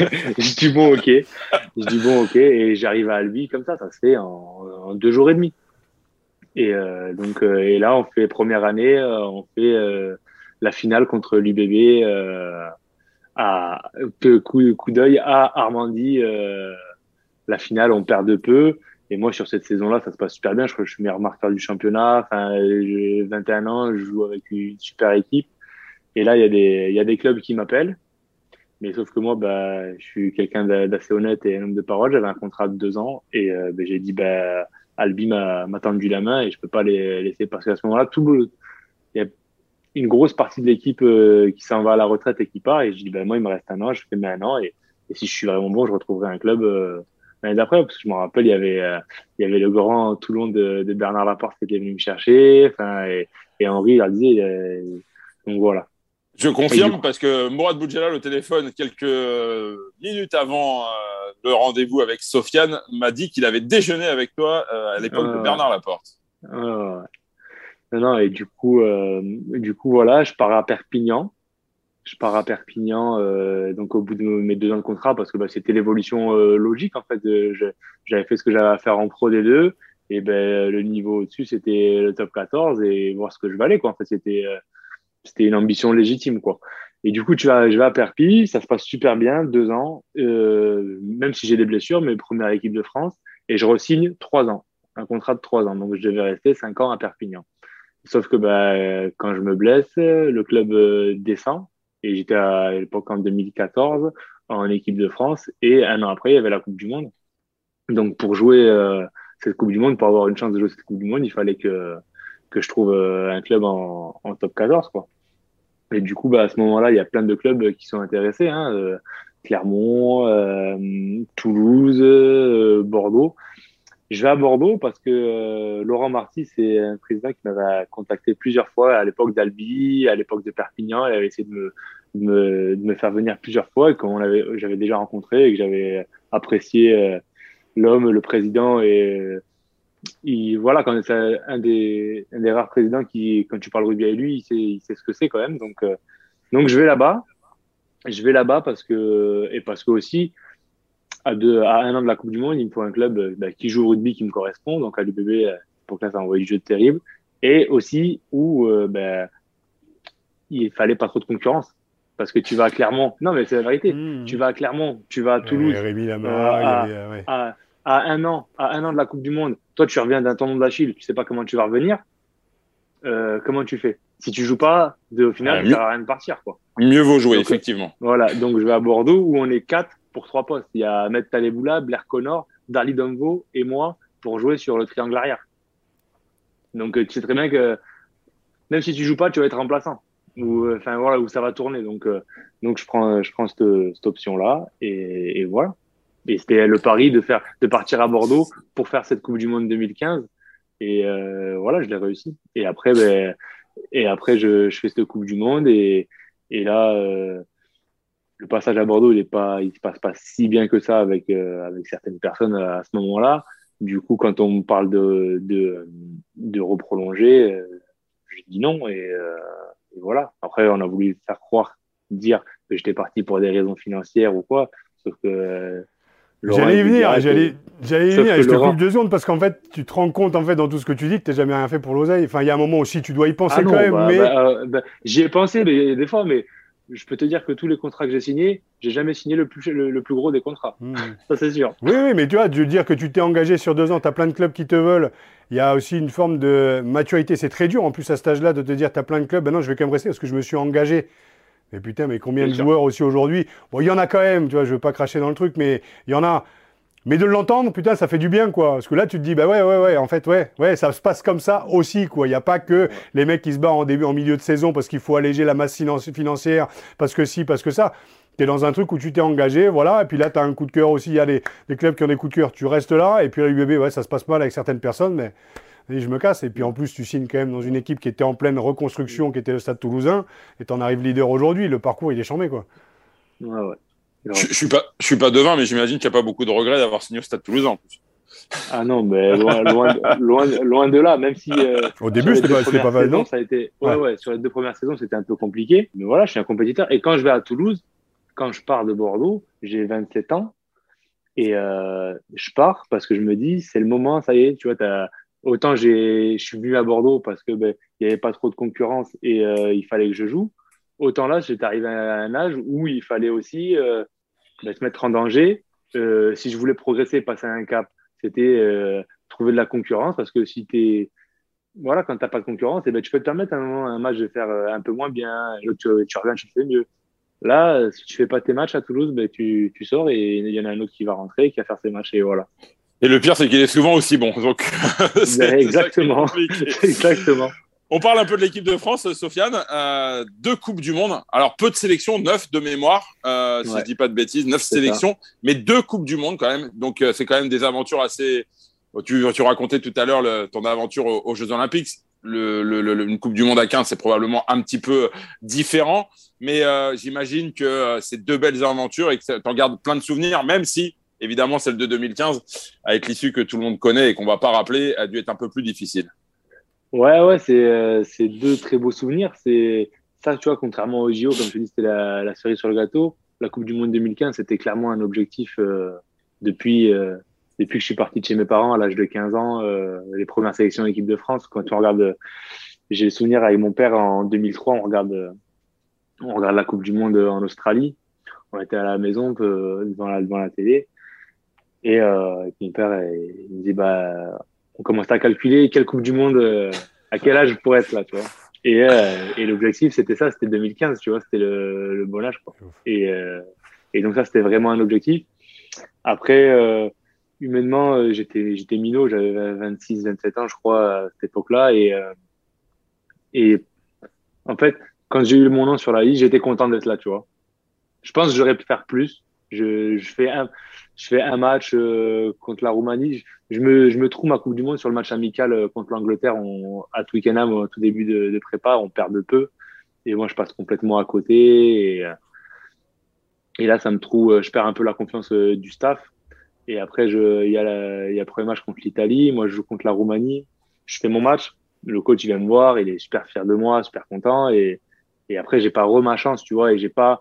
je dis bon, ok. Et j'arrive à Albi comme ça se fait en 2 jours et demi. Et et là, on fait première année, on fait la finale contre l'UBB coup d'œil à Armandie. La finale, on perd de peu. Et moi, sur cette saison-là, ça se passe super bien. Je crois que je suis meilleur marqueur du championnat. Enfin, j'ai 21 ans, je joue avec une super équipe. Et là, il y a des clubs qui m'appellent. Mais sauf que moi, je suis quelqu'un d'assez honnête et un homme de parole. J'avais un contrat de 2 ans et j'ai dit, Albi m'a tendu la main et je peux pas les laisser parce qu'à ce moment-là, il y a une grosse partie de l'équipe qui s'en va à la retraite et qui part. Et je dis, moi, il me reste un an, je fais mes 1 an et si je suis vraiment bon, je retrouverai un club l'année d'après. Parce que je me rappelle, il y avait le grand Toulon de Bernard Laporte qui était venu me chercher. Enfin, et Henri, il leur disait, donc voilà. Je confirme parce que Mourad Boudjelal au téléphone quelques minutes avant le rendez-vous avec Sofiane m'a dit qu'il avait déjeuné avec toi à l'époque de Bernard Laporte. Non, et du coup voilà, je pars à Perpignan. Donc au bout de mes 2 ans de contrat parce que c'était l'évolution logique en fait. J'avais fait ce que j'avais à faire en Pro D2 et le niveau au-dessus c'était le top 14 et voir ce que je valais, quoi. En fait, c'était une ambition légitime, quoi. Et du coup, je vais à Perpignan, ça se passe super bien, 2 ans, même si j'ai des blessures, mais première équipe de France, et je re-signe 3 ans, un contrat de 3 ans. Donc, je devais rester 5 ans à Perpignan. Sauf que quand je me blesse, le club descend, et j'étais à l'époque en 2014 en équipe de France, et 1 an après, il y avait la Coupe du Monde. Donc, pour jouer cette Coupe du Monde, pour avoir une chance de jouer cette Coupe du Monde, il fallait que je trouve un club en top 14, quoi. Et du coup, à ce moment-là, il y a plein de clubs qui sont intéressés, Clermont, Toulouse, Bordeaux. Je vais à Bordeaux parce que Laurent Marty, c'est un président qui m'avait contacté plusieurs fois à l'époque d'Albi, à l'époque de Perpignan. Il avait essayé de me faire venir plusieurs fois et j'avais déjà rencontré et que j'avais apprécié l'homme, le président et voilà, quand c'est un des rares présidents qui, quand tu parles rugby avec lui, il sait ce que c'est quand même. Donc je vais là-bas. Parce que aussi, à 1 an de la Coupe du Monde, il me faut un club qui joue au rugby qui me correspond. Donc à l'UBB, pour que là, ça envoie du jeu terrible. Et aussi où il fallait pas trop de concurrence. Parce que tu vas à Clermont. Non, mais c'est la vérité. Tu vas à Clermont, tu vas à Toulouse. Rémi Lamar, à 1 an de la Coupe du Monde, toi tu reviens d'un tendon d'Achille, tu sais pas comment tu vas revenir, comment tu fais? Si tu joues pas, au final, ça sert à rien de partir, quoi. Mieux vaut jouer, effectivement. Voilà, donc je vais à Bordeaux où on est 4 pour 3 postes. Il y a Ahmed Taleboula, Blair Connor, Darly Domvo et moi pour jouer sur le triangle arrière. Donc tu sais très bien que même si tu joues pas, tu vas être remplaçant. Où ça va tourner. Donc je prends cette option-là et voilà. Et c'était le pari de partir à Bordeaux pour faire cette Coupe du Monde 2015. Et voilà, je l'ai réussi. Et après, je fais cette Coupe du Monde. Et là, le passage à Bordeaux, il se passe pas si bien que ça avec certaines personnes à ce moment-là. Du coup, quand on me parle de reprolonger, je dis non. Et voilà. Après, on a voulu faire dire que j'étais parti pour des raisons financières ou quoi. Sauf que J'allais y venir, je te coupe 2 secondes parce qu'en fait, tu te rends compte en fait dans tout ce que tu dis que tu n'as jamais rien fait pour l'oseille. Enfin, il y a un moment aussi, tu dois y penser quand même. J'y ai pensé des fois, mais je peux te dire que tous les contrats que j'ai signés, j'ai jamais signé le plus gros des contrats. Ça, c'est sûr. Oui, oui, mais tu vois, de dire que tu t'es engagé sur 2 ans, tu as plein de clubs qui te veulent. Il y a aussi une forme de maturité. C'est très dur, en plus, à cet âge-là, de te dire, tu as plein de clubs. Ben non, je vais quand même rester parce que je me suis engagé. Mais putain, mais combien Bien de sûr. joueurs aussi aujourd'hui? Bon, il y en a quand même, tu vois, je veux pas cracher dans le truc, mais il y en a. Mais de l'entendre, putain, ça fait du bien, quoi. Parce que là, tu te dis, bah ouais, en fait, ouais, ça se passe comme ça aussi, quoi. Il n'y a pas que Ouais. les mecs qui se battent en milieu de saison parce qu'il faut alléger la masse financière, parce que si, parce que ça. Tu es dans un truc où tu t'es engagé, voilà, et puis là, tu as un coup de cœur aussi. Il y a des clubs qui ont des coups de cœur, tu restes là, et puis à l'UBB, ouais, ça se passe mal avec certaines personnes, mais et je me casse. Et puis en plus, tu signes quand même dans une équipe qui était en pleine reconstruction, qui était le Stade Toulousain, et tu en arrives leader aujourd'hui. Le parcours, il est chambé, quoi. Ouais, ouais. Je suis pas devin, mais j'imagine qu'il n'y a pas beaucoup de regrets d'avoir signé au Stade Toulousain en plus. Ah non, mais loin de là, même si Au sur début, les c'était deux pas premières mal, saisons, non? ça a été, Ouais. sur les 2 premières saisons, c'était un peu compliqué. Mais voilà, je suis un compétiteur. Et quand je vais à Toulouse, quand je pars de Bordeaux, j'ai 27 ans et je pars parce que je me dis, c'est le moment, ça y est, tu vois, autant je suis venu à Bordeaux parce que ben, il y avait pas trop de concurrence et il fallait que je joue. Autant là, j'étais arrivé à un âge où il fallait aussi se mettre en danger. Si je voulais progresser, passer à un cap, c'était trouver de la concurrence parce que si t'es voilà, quand t'as pas de concurrence, eh ben, tu peux te permettre à un moment un match de faire un peu moins bien, et l'autre tu reviens, tu fais mieux. Là, si tu fais pas tes matchs à Toulouse, ben, tu sors et il y en a un autre qui va rentrer, qui va faire ses matchs et voilà. Et le pire, c'est qu'il est souvent aussi bon. Donc, Ben, c'est ça qui est exactement, compliqué. exactement. On parle un peu de l'équipe de France, Sofiane. 2 Coupes du Monde. Alors, peu de sélections, 9 de mémoire, si je Ouais, dis pas de bêtises, 9 c'est ça. sélections, mais 2 Coupes du Monde quand même. Donc, c'est quand même des aventures assez. Tu racontais tout à l'heure ton aventure aux Jeux Olympiques. Une Coupe du Monde à 15, c'est probablement un petit peu différent. Mais j'imagine que c'est 2 belles aventures et que tu en gardes plein de souvenirs, même si, évidemment, celle de 2015, avec l'issue que tout le monde connaît et qu'on ne va pas rappeler, a dû être un peu plus difficile. Ouais, ouais, c'est 2 très beaux souvenirs. C'est ça, tu vois, contrairement au JO, comme je te dis, c'était la cerise sur le gâteau. La Coupe du Monde 2015, c'était clairement un objectif depuis, depuis que je suis parti de chez mes parents à l'âge de 15 ans, les premières sélections de l'équipe de France. Quand tu regardes, j'ai le souvenir avec mon père en 2003, on regarde la Coupe du Monde en Australie. On était à la maison devant la télé et mon père il me dit bah on commence à calculer quelle Coupe du Monde à quel âge je pourrais être là, tu vois. Et l'objectif c'était ça, c'était 2015, tu vois, c'était le bon âge quoi. Et euh, et donc ça c'était vraiment un objectif. Après humainement j'étais minot, j'avais 26 27 ans je crois à cette époque-là et en fait quand j'ai eu mon nom sur la liste, j'étais content d'être là, tu vois. Je pense que j'aurais pu faire plus. Je fais un match contre la Roumanie. Je me trouve ma Coupe du Monde sur le match amical contre l'Angleterre à Twickenham au tout début de prépa. On perd de peu. Et moi, je passe complètement à côté. Et là, ça me trouve, je perds un peu la confiance du staff. Et après, il y a le premier match contre l'Italie. Moi, je joue contre la Roumanie. Je fais mon match. Le coach, il vient me voir. Il est super fier de moi, super content. Et après, j'ai pas ma chance, tu vois. Et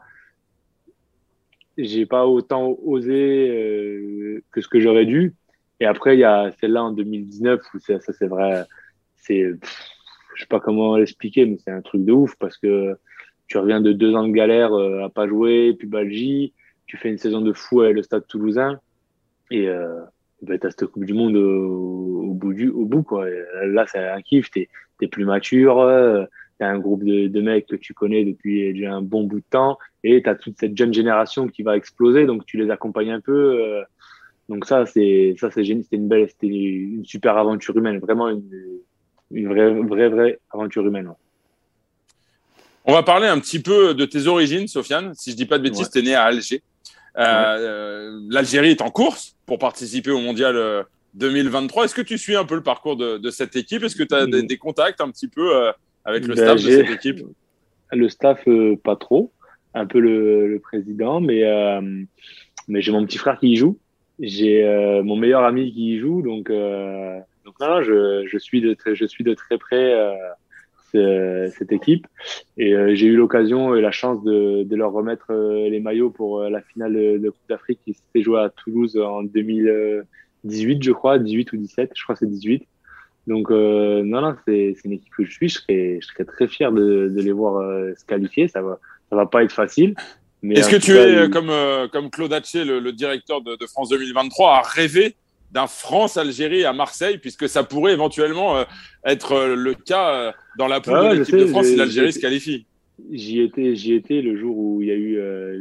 j'ai pas autant osé que ce que j'aurais dû. Et après, il y a celle-là en 2019 où ça c'est vrai, je sais pas comment l'expliquer, mais c'est un truc de ouf parce que tu reviens de 2 ans de galère à pas jouer, puis Belgique, tu fais une saison de fou avec le Stade Toulousain et ben, t'as cette Coupe du Monde au bout quoi. Et là, c'est un kiff, t'es plus mature. T'as un groupe de mecs que tu connais depuis déjà un bon bout de temps et tu as toute cette jeune génération qui va exploser, donc tu les accompagnes un peu. Donc c'est génial, c'était une super aventure humaine, vraiment une vraie aventure humaine. On va parler un petit peu de tes origines, Sofiane. Si je dis pas de bêtises, Ouais, tu es né à Alger. ouais. L'Algérie est en course pour participer au mondial 2023. Est-ce que tu suis un peu le parcours de cette équipe? Est-ce que tu as des contacts un petit peu avec le Ben, staff de cette équipe? le staff pas trop, un peu le président, mais j'ai mon petit frère qui y joue, j'ai mon meilleur ami qui y joue, donc non, je suis de très près cette équipe et j'ai eu l'occasion et la chance de leur remettre les maillots pour la finale de Coupe d'Afrique qui s'était jouée à Toulouse en 2018, je crois, 18 ou 17, je crois que c'est 18. Donc non, c'est une équipe que je suis. Je serais très fier de les voir se qualifier. Ça va pas être facile. Mais est-ce que tu es, comme Claude Hatché, le directeur de France 2023, à rêver d'un France-Algérie à Marseille, puisque ça pourrait éventuellement être le cas dans la poule de l'équipe de France si l'Algérie se qualifie? J'y étais le jour où il y a eu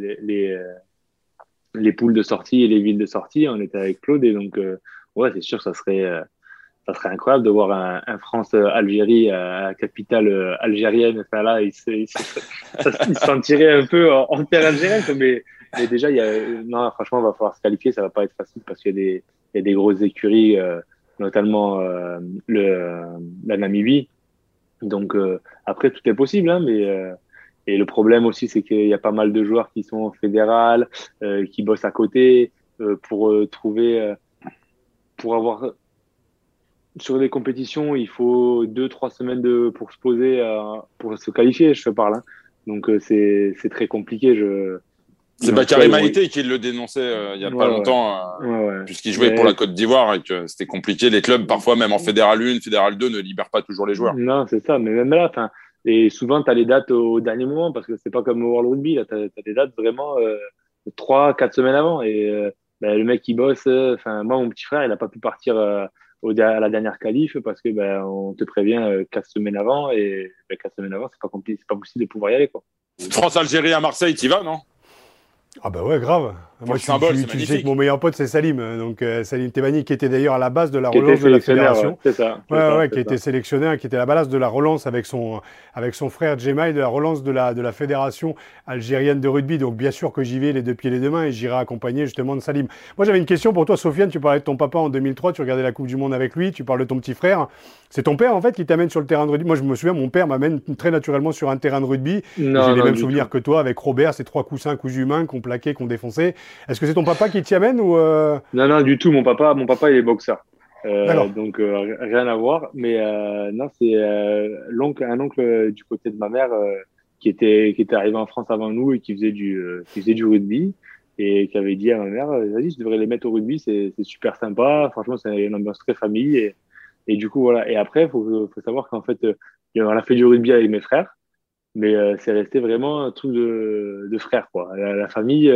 les poules de sortie et les villes de sortie. On était avec Claude et donc, ouais, c'est sûr que ça serait incroyable de voir un France-Algérie à la capitale algérienne. Enfin là, il se sentirait un peu en terre algérienne. Mais déjà, non, franchement, il va falloir se qualifier. Ça va pas être facile parce qu'il y a des grosses écuries, notamment la Namibie. Donc après, tout est possible, hein, mais et le problème aussi, c'est qu'il y a pas mal de joueurs qui sont fédérales, qui bossent à côté pour pour avoir sur les compétitions, il faut 2-3 semaines pour se poser, pour se qualifier, je te parle. Hein. Donc c'est très compliqué. C'est Bakary Maïté qui le dénonçait il y a pas longtemps, puisqu'il jouait pour la Côte d'Ivoire et que c'était compliqué. Les clubs, parfois même en Fédéral 1, Fédéral 2, ne libèrent pas toujours les joueurs. Non, c'est ça. Mais même là, et souvent, tu as les dates au dernier moment parce que c'est pas comme au World Rugby. Là, tu as des dates vraiment 3-4 semaines avant. Et le mec qui bosse, moi, mon petit frère, il a pas pu partir à la dernière qualif parce que on te prévient 4 semaines avant. Et 4 semaines avant, c'est pas possible de pouvoir y aller. Quoi. France-Algérie à Marseille, t'y vas, non? Ah bah ouais, grave. Moi, tu sais que mon meilleur pote, c'est Salim. Donc, Salim Tebani, qui était d'ailleurs à la base de la relance de la fédération. Ouais, c'est ça. Qui était sélectionneur, qui était à la base de la relance avec son frère Djemaï, de la relance de la fédération algérienne de rugby. Donc, bien sûr que j'y vais les deux pieds les deux mains et j'irai accompagner justement de Salim. Moi, j'avais une question pour toi, Sofiane. Tu parlais de ton papa en 2003, tu regardais la Coupe du Monde avec lui, tu parles de ton petit frère. C'est ton père, en fait, qui t'amène sur le terrain de rugby. Moi, je me souviens, mon père m'amène très naturellement sur un terrain de rugby. J'ai les mêmes souvenirs que toi avec Robert, ces 3 coussins cousus humains qu'on plaquait, qu'on défonçait. Est-ce que c'est ton papa qui t'y amène ou Non, du tout. Mon papa, il est boxeur. Donc, rien à voir. Mais non, c'est un oncle du côté de ma mère qui était arrivé en France avant nous et qui faisait du rugby et qui avait dit à ma mère, vas-y, je devrais les mettre au rugby, c'est super sympa. Franchement, c'est une ambiance très famille. Et du coup, voilà. Et après, faut savoir qu'en fait, on a fait du rugby avec mes frères, mais c'est resté vraiment un truc de frères, quoi. La famille,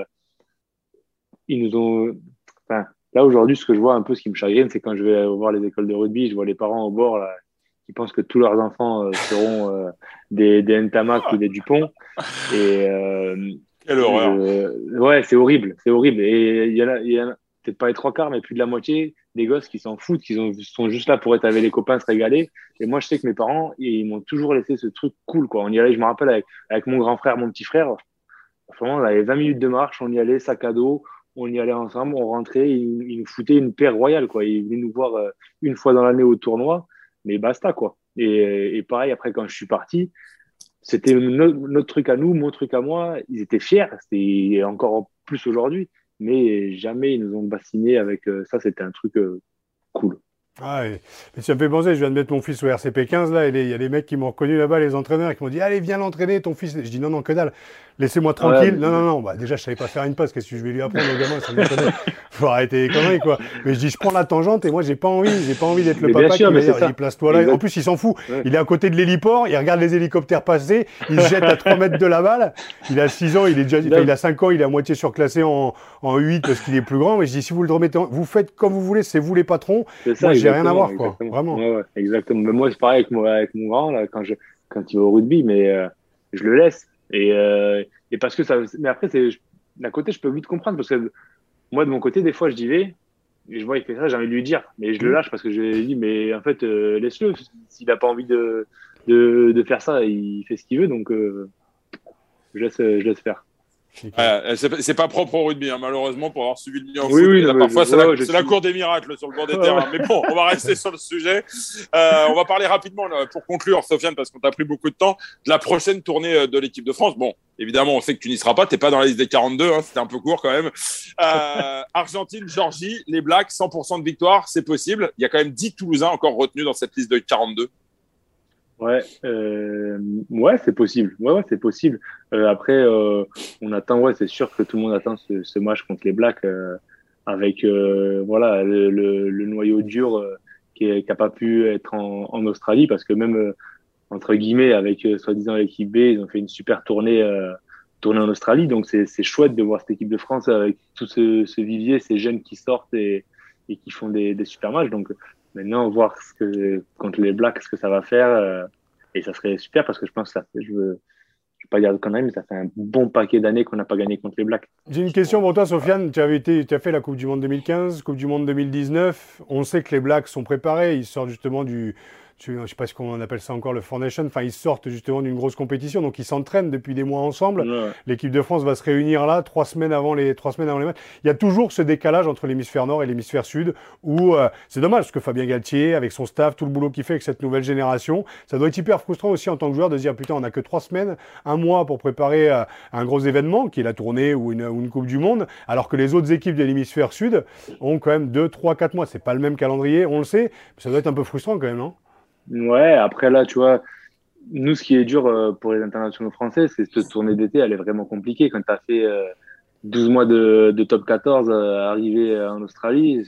ils nous ont. Enfin, là, aujourd'hui, ce que je vois un peu, ce qui me chagrine, c'est quand je vais voir les écoles de rugby, je vois les parents au bord, là, qui pensent que tous leurs enfants seront des Ntamak ou des Dupont. Et. Quelle horreur. Ouais, c'est horrible. C'est horrible. Et il y en a peut-être pas les 3 quarts, mais plus de la moitié des gosses qui s'en foutent, sont juste là pour être avec les copains, se régaler. Et moi, je sais que mes parents, ils m'ont toujours laissé ce truc cool, quoi. On y allait, je me rappelle, avec mon grand frère, mon petit frère. Vraiment, on avait 20 minutes de marche, on y allait, sac à dos, on y allait ensemble, on rentrait, ils nous foutaient une paire royale, quoi. Ils venaient nous voir une fois dans l'année au tournoi, mais basta, quoi. Et pareil, après, quand je suis parti, c'était notre truc à nous, mon truc à moi. Ils étaient fiers, c'était encore plus aujourd'hui, mais jamais ils nous ont bassiné avec ça. C'était un truc cool. Ah, mais ça me fait penser, je viens de mettre mon fils au RCP 15, là, et il y a les mecs qui m'ont reconnu là-bas, les entraîneurs, qui m'ont dit, allez, viens l'entraîner, ton fils. Je dis, non, que dalle, laissez-moi tranquille. Ouais, non, bah, déjà, je savais pas faire une passe, qu'est-ce que je vais lui apprendre au gamin, ça me déconne. Faut arrêter les conneries, quoi. Mais je dis, je prends la tangente, et moi, j'ai pas envie d'être le papa qui va dire, il place-toi là. En plus, il s'en fout. Ouais. Il est à côté de l'héliport, il regarde les hélicoptères passer, il se jette à 3 mètres de la balle. Il a 6 ans, il a 5 ans, il est à moitié surclassé en 8 parce qu'il est plus grand. Mais je dis, si vous le remettez, vous faites comme vous voulez, c'est vous les patrons. Ça, moi, j'ai rien à voir, quoi. Vraiment. Ouais, exactement. Mais moi, c'est pareil avec mon grand, là, quand il va au rugby, mais je le laisse. Et parce que ça. Mais après, d'un côté, je peux vite comprendre parce que moi, de mon côté, des fois, je dis vais. Et je vois, il fait ça, j'ai envie de lui dire. Mais je le lâche parce que je lui dis, mais en fait, laisse-le. S'il n'a pas envie de faire ça, il fait ce qu'il veut. Donc, je laisse faire. C'est pas propre au rugby, hein, malheureusement, pour avoir suivi le lien au foot. Parfois, c'est la cour des miracles sur le bord des terrains. Mais bon, on va rester sur le sujet. On va parler rapidement, là, pour conclure, Sofiane, parce qu'on t'a pris beaucoup de temps, de la prochaine tournée de l'équipe de France. Bon, évidemment, on sait que tu n'y seras pas. T'es pas dans la liste des 42. Hein, c'était un peu court quand même. Argentine, Géorgie, les Blacks, 100% de victoire, c'est possible. Il y a quand même 10 Toulousains encore retenus dans cette liste de 42. Ouais, c'est possible. Ouais, c'est possible. Après, on attend. Ouais, c'est sûr que tout le monde attend ce match contre les Blacks avec le noyau dur qui a pas pu être en Australie parce que même entre guillemets, avec soi-disant l'équipe B. Ils ont fait une super tournée en Australie. Donc, c'est chouette de voir cette équipe de France avec tout ce vivier, ces jeunes qui sortent et qui font des super matchs. Donc, maintenant, voir contre les Blacks, ce que ça va faire. Et ça serait super parce que je pense que ça fait, je veux pas dire de conneries, mais ça fait un bon paquet d'années qu'on n'a pas gagné contre les Blacks. J'ai une question pour toi, Sofiane. Tu as fait la Coupe du Monde 2015, Coupe du Monde 2019. On sait que les Blacks sont préparés. Ils sortent justement je ne sais pas comment on appelle ça encore, le Four Nations. Enfin, ils sortent justement d'une grosse compétition. Donc, ils s'entraînent depuis des mois ensemble. Ouais. L'équipe de France va se réunir là 3 semaines avant les matchs. Il y a toujours ce décalage entre l'hémisphère nord et l'hémisphère sud où c'est dommage parce que Fabien Galtier, avec son staff, tout le boulot qu'il fait avec cette nouvelle génération, ça doit être hyper frustrant aussi en tant que joueur de se dire putain, on n'a que 3 semaines, un mois pour préparer un gros événement qui est la tournée ou une Coupe du Monde, alors que les autres équipes de l'hémisphère sud ont quand même 2, 3, 4 mois. C'est pas le même calendrier, on le sait, mais ça doit être un peu frustrant quand même, non? Ouais, après là, tu vois, nous, ce qui est dur pour les internationaux français, c'est cette tournée d'été, elle est vraiment compliquée. Quand tu as fait 12 mois de top 14, arriver en Australie,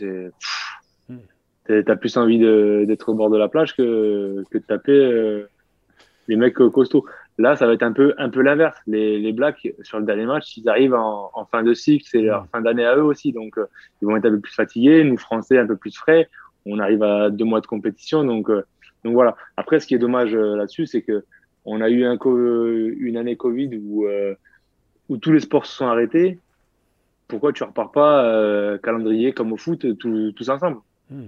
t'as plus envie d'être au bord de la plage que de taper les mecs costauds. Là, ça va être un peu l'inverse. Les Blacks, sur le dernier match, ils arrivent en fin de cycle, c'est leur fin d'année à eux aussi. Donc, ils vont être un peu plus fatigués. Nous, Français, un peu plus frais. On arrive à 2 mois de compétition. Donc voilà. Après, ce qui est dommage là-dessus, c'est que on a eu une année Covid où tous les sports se sont arrêtés. Pourquoi tu repars pas calendrier comme au foot tous ensemble?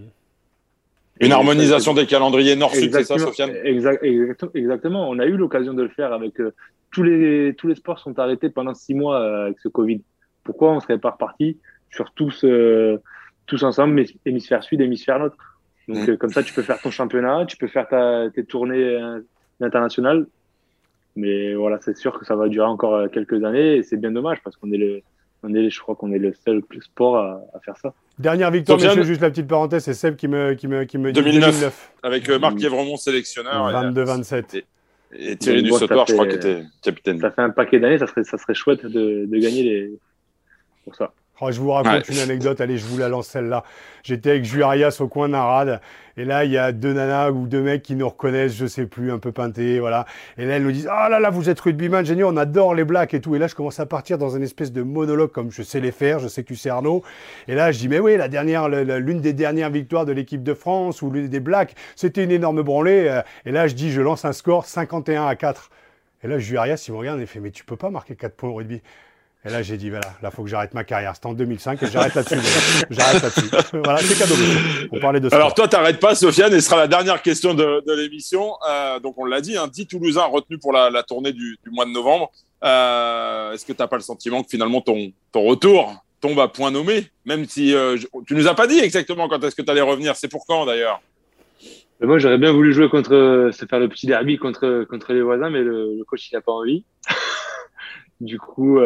Une harmonisation des calendriers nord-sud, c'est ça, Sofiane? Exactement. On a eu l'occasion de le faire avec tous les sports sont arrêtés pendant 6 mois avec ce Covid. Pourquoi on serait pas reparti sur tous ensemble, mais hémisphère sud, hémisphère nord? Donc comme ça, tu peux faire ton championnat, tu peux faire tes tournées internationales. Mais voilà, c'est sûr que ça va durer encore quelques années et c'est bien dommage parce je crois qu'on est le seul sport à faire ça. Dernière victoire, messieurs, juste la petite parenthèse, c'est Seb qui me dit 2009. Avec Marc Yévremont, sélectionneur. 22-27. Et Thierry Dussautoir, je crois, qui était capitaine. Ça fait un paquet d'années, ça serait chouette de gagner pour ça. Oh, je vous raconte une anecdote, allez, je vous la lance celle-là. J'étais avec Juarias au coin d'un rad, et là, il y a 2 nanas ou 2 mecs qui nous reconnaissent, je sais plus, un peu peintés, voilà. Et là, elles nous disent, ah là là, vous êtes rugbyman, génial, on adore les Blacks et tout. Et là, je commence à partir dans une espèce de monologue, comme je sais les faire, je sais que tu sais Arnaud. Et là, je dis, mais oui, l'une des dernières victoires de l'équipe de France, ou l'une des Blacks, c'était une énorme branlée. Et là, je lance un score 51-4. Et là, Juarias, il me regarde et il fait, mais tu peux pas marquer 4 points au rugby. Et là, j'ai dit, voilà, là, faut que j'arrête ma carrière. C'était en 2005 et j'arrête là-dessus. J'arrête là-dessus. Voilà, c'est cadeau. On parlait de ça. Alors, toi, t'arrêtes pas, Sofiane, et ce sera la dernière question de l'émission. Donc, on l'a dit, 10 Toulousains retenus pour la tournée du mois de novembre. Est-ce que t'as pas le sentiment que finalement ton retour tombe à point nommé? Même si tu nous as pas dit exactement quand est-ce que t'allais revenir. C'est pour quand, d'ailleurs? Moi, j'aurais bien voulu jouer se faire le petit derby contre les voisins, mais le coach, il n'a pas envie. Du coup,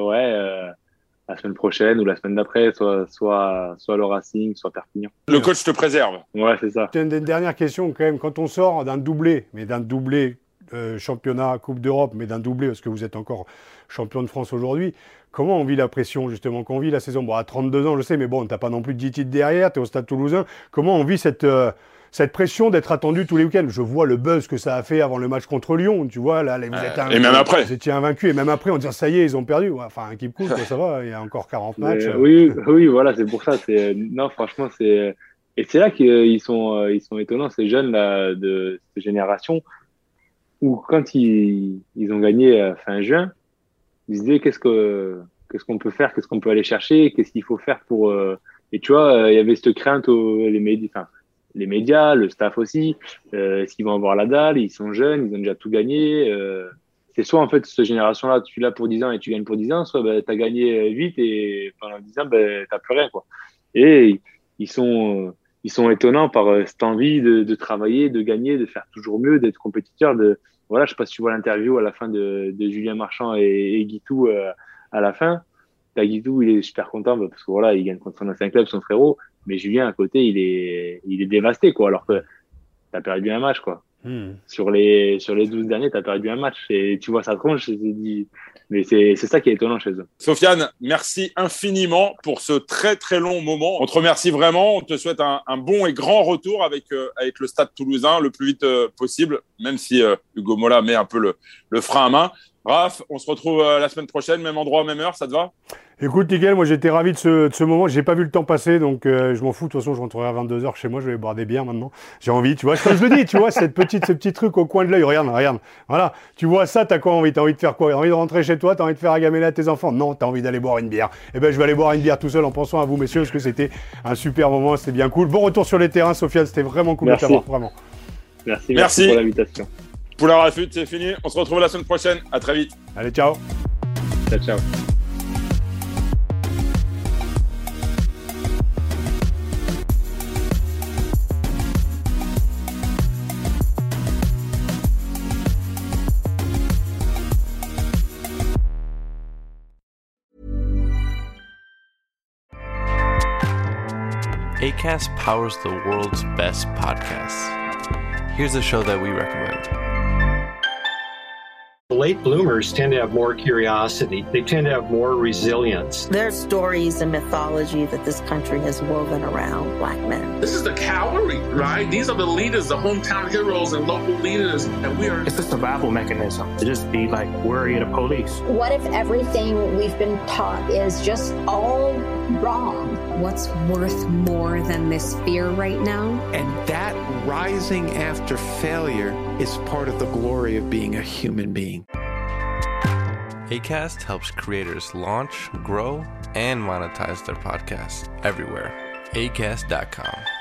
la semaine prochaine ou la semaine d'après, soit le Racing, soit Perpignan. Le coach te préserve. Ouais, c'est ça. Une dernière question quand même. Quand on sort d'un doublé, championnat, Coupe d'Europe, mais d'un doublé, parce que vous êtes encore champion de France aujourd'hui, comment on vit la pression justement? Quand on vit la saison, bon, à 32 ans, je sais, mais bon, t'as pas non plus de 10 titres derrière, t'es au Stade Toulousain. Comment on vit cette pression d'être attendu tous les week-ends? Je vois le buzz que ça a fait avant le match contre Lyon, tu vois, là, et même après. Vous étiez invaincu, et même après, on dit, ça y est, ils ont perdu. Ouais, enfin, un keep cool, ça va, il y a encore 40 matchs. Oui, voilà, c'est pour ça. Non, franchement, et c'est là qu'ils sont étonnants, ces jeunes là, de cette génération, où quand ils ont gagné fin juin, ils se disaient qu'est-ce qu'on peut faire, qu'est-ce qu'on peut aller chercher, qu'est-ce qu'il faut faire pour. Et tu vois, il y avait cette crainte les médias, le staff aussi, est-ce qu'ils vont avoir la dalle? Ils sont jeunes, ils ont déjà tout gagné. C'est soit en fait cette génération-là, tu l'as pour 10 ans et tu gagnes pour 10 ans, soit tu as gagné vite et pendant 10 ans, t'as plus rien, quoi. Et ils sont étonnants par cette envie de travailler, de gagner, de faire toujours mieux, d'être compétiteur. Voilà, je sais pas si tu vois l'interview à la fin de Julien Marchand et Guitou à la fin. Guitou, il est super content parce que voilà, il gagne contre son ancien club, son frérot. Mais Julien à côté, il est dévasté, quoi. Alors que t'as perdu un match, quoi. Sur les 12 derniers, tu as perdu un match. Et tu vois sa tronche, et tu te dis... Mais c'est ça qui est étonnant chez eux. Sofiane, merci infiniment pour ce très très long moment. On te remercie vraiment. On te souhaite un bon et grand retour avec le Stade Toulousain le plus vite possible, même si Hugo Mola met un peu le frein à main. Raph, on se retrouve la semaine prochaine, même endroit, même heure, ça te va ? Écoute, nickel, moi j'étais ravi de ce moment. J'ai pas vu le temps passer, donc je m'en fous. De toute façon, je rentrerai à 22h chez moi, je vais boire des bières maintenant. J'ai envie, tu vois, comme je le dis, tu vois, ce petit truc au coin de l'œil, regarde. Voilà, tu vois ça, t'as quoi envie ? T'as envie de faire quoi ? T'as envie de rentrer chez toi ? T'as envie de faire à gameler à tes enfants ? Non, t'as envie d'aller boire une bière. Eh ben, je vais aller boire une bière tout seul en pensant à vous, messieurs, parce que c'était un super moment, c'était bien cool. Bon retour sur les terrains, Sofiane, c'était vraiment cool de t'avoir, vraiment. Merci pour l'invitation. Poulain Rafut, c'est fini. On se retrouve la semaine prochaine. À très vite. Allez, ciao. Ciao. Acast powers the world's best podcasts. Here's a show that we recommend. Late bloomers tend to have more curiosity. They tend to have more resilience. There are stories and mythology that this country has woven around Black men. This is the cavalry, right? These are the leaders, the hometown heroes and local leaders. And we are... It's a survival mechanism to just be like worried of police. What if everything we've been taught is just all wrong? What's worth more than this fear right now? And that rising after failure is part of the glory of being a human being. Acast helps creators launch, grow, and monetize their podcasts everywhere. Acast.com.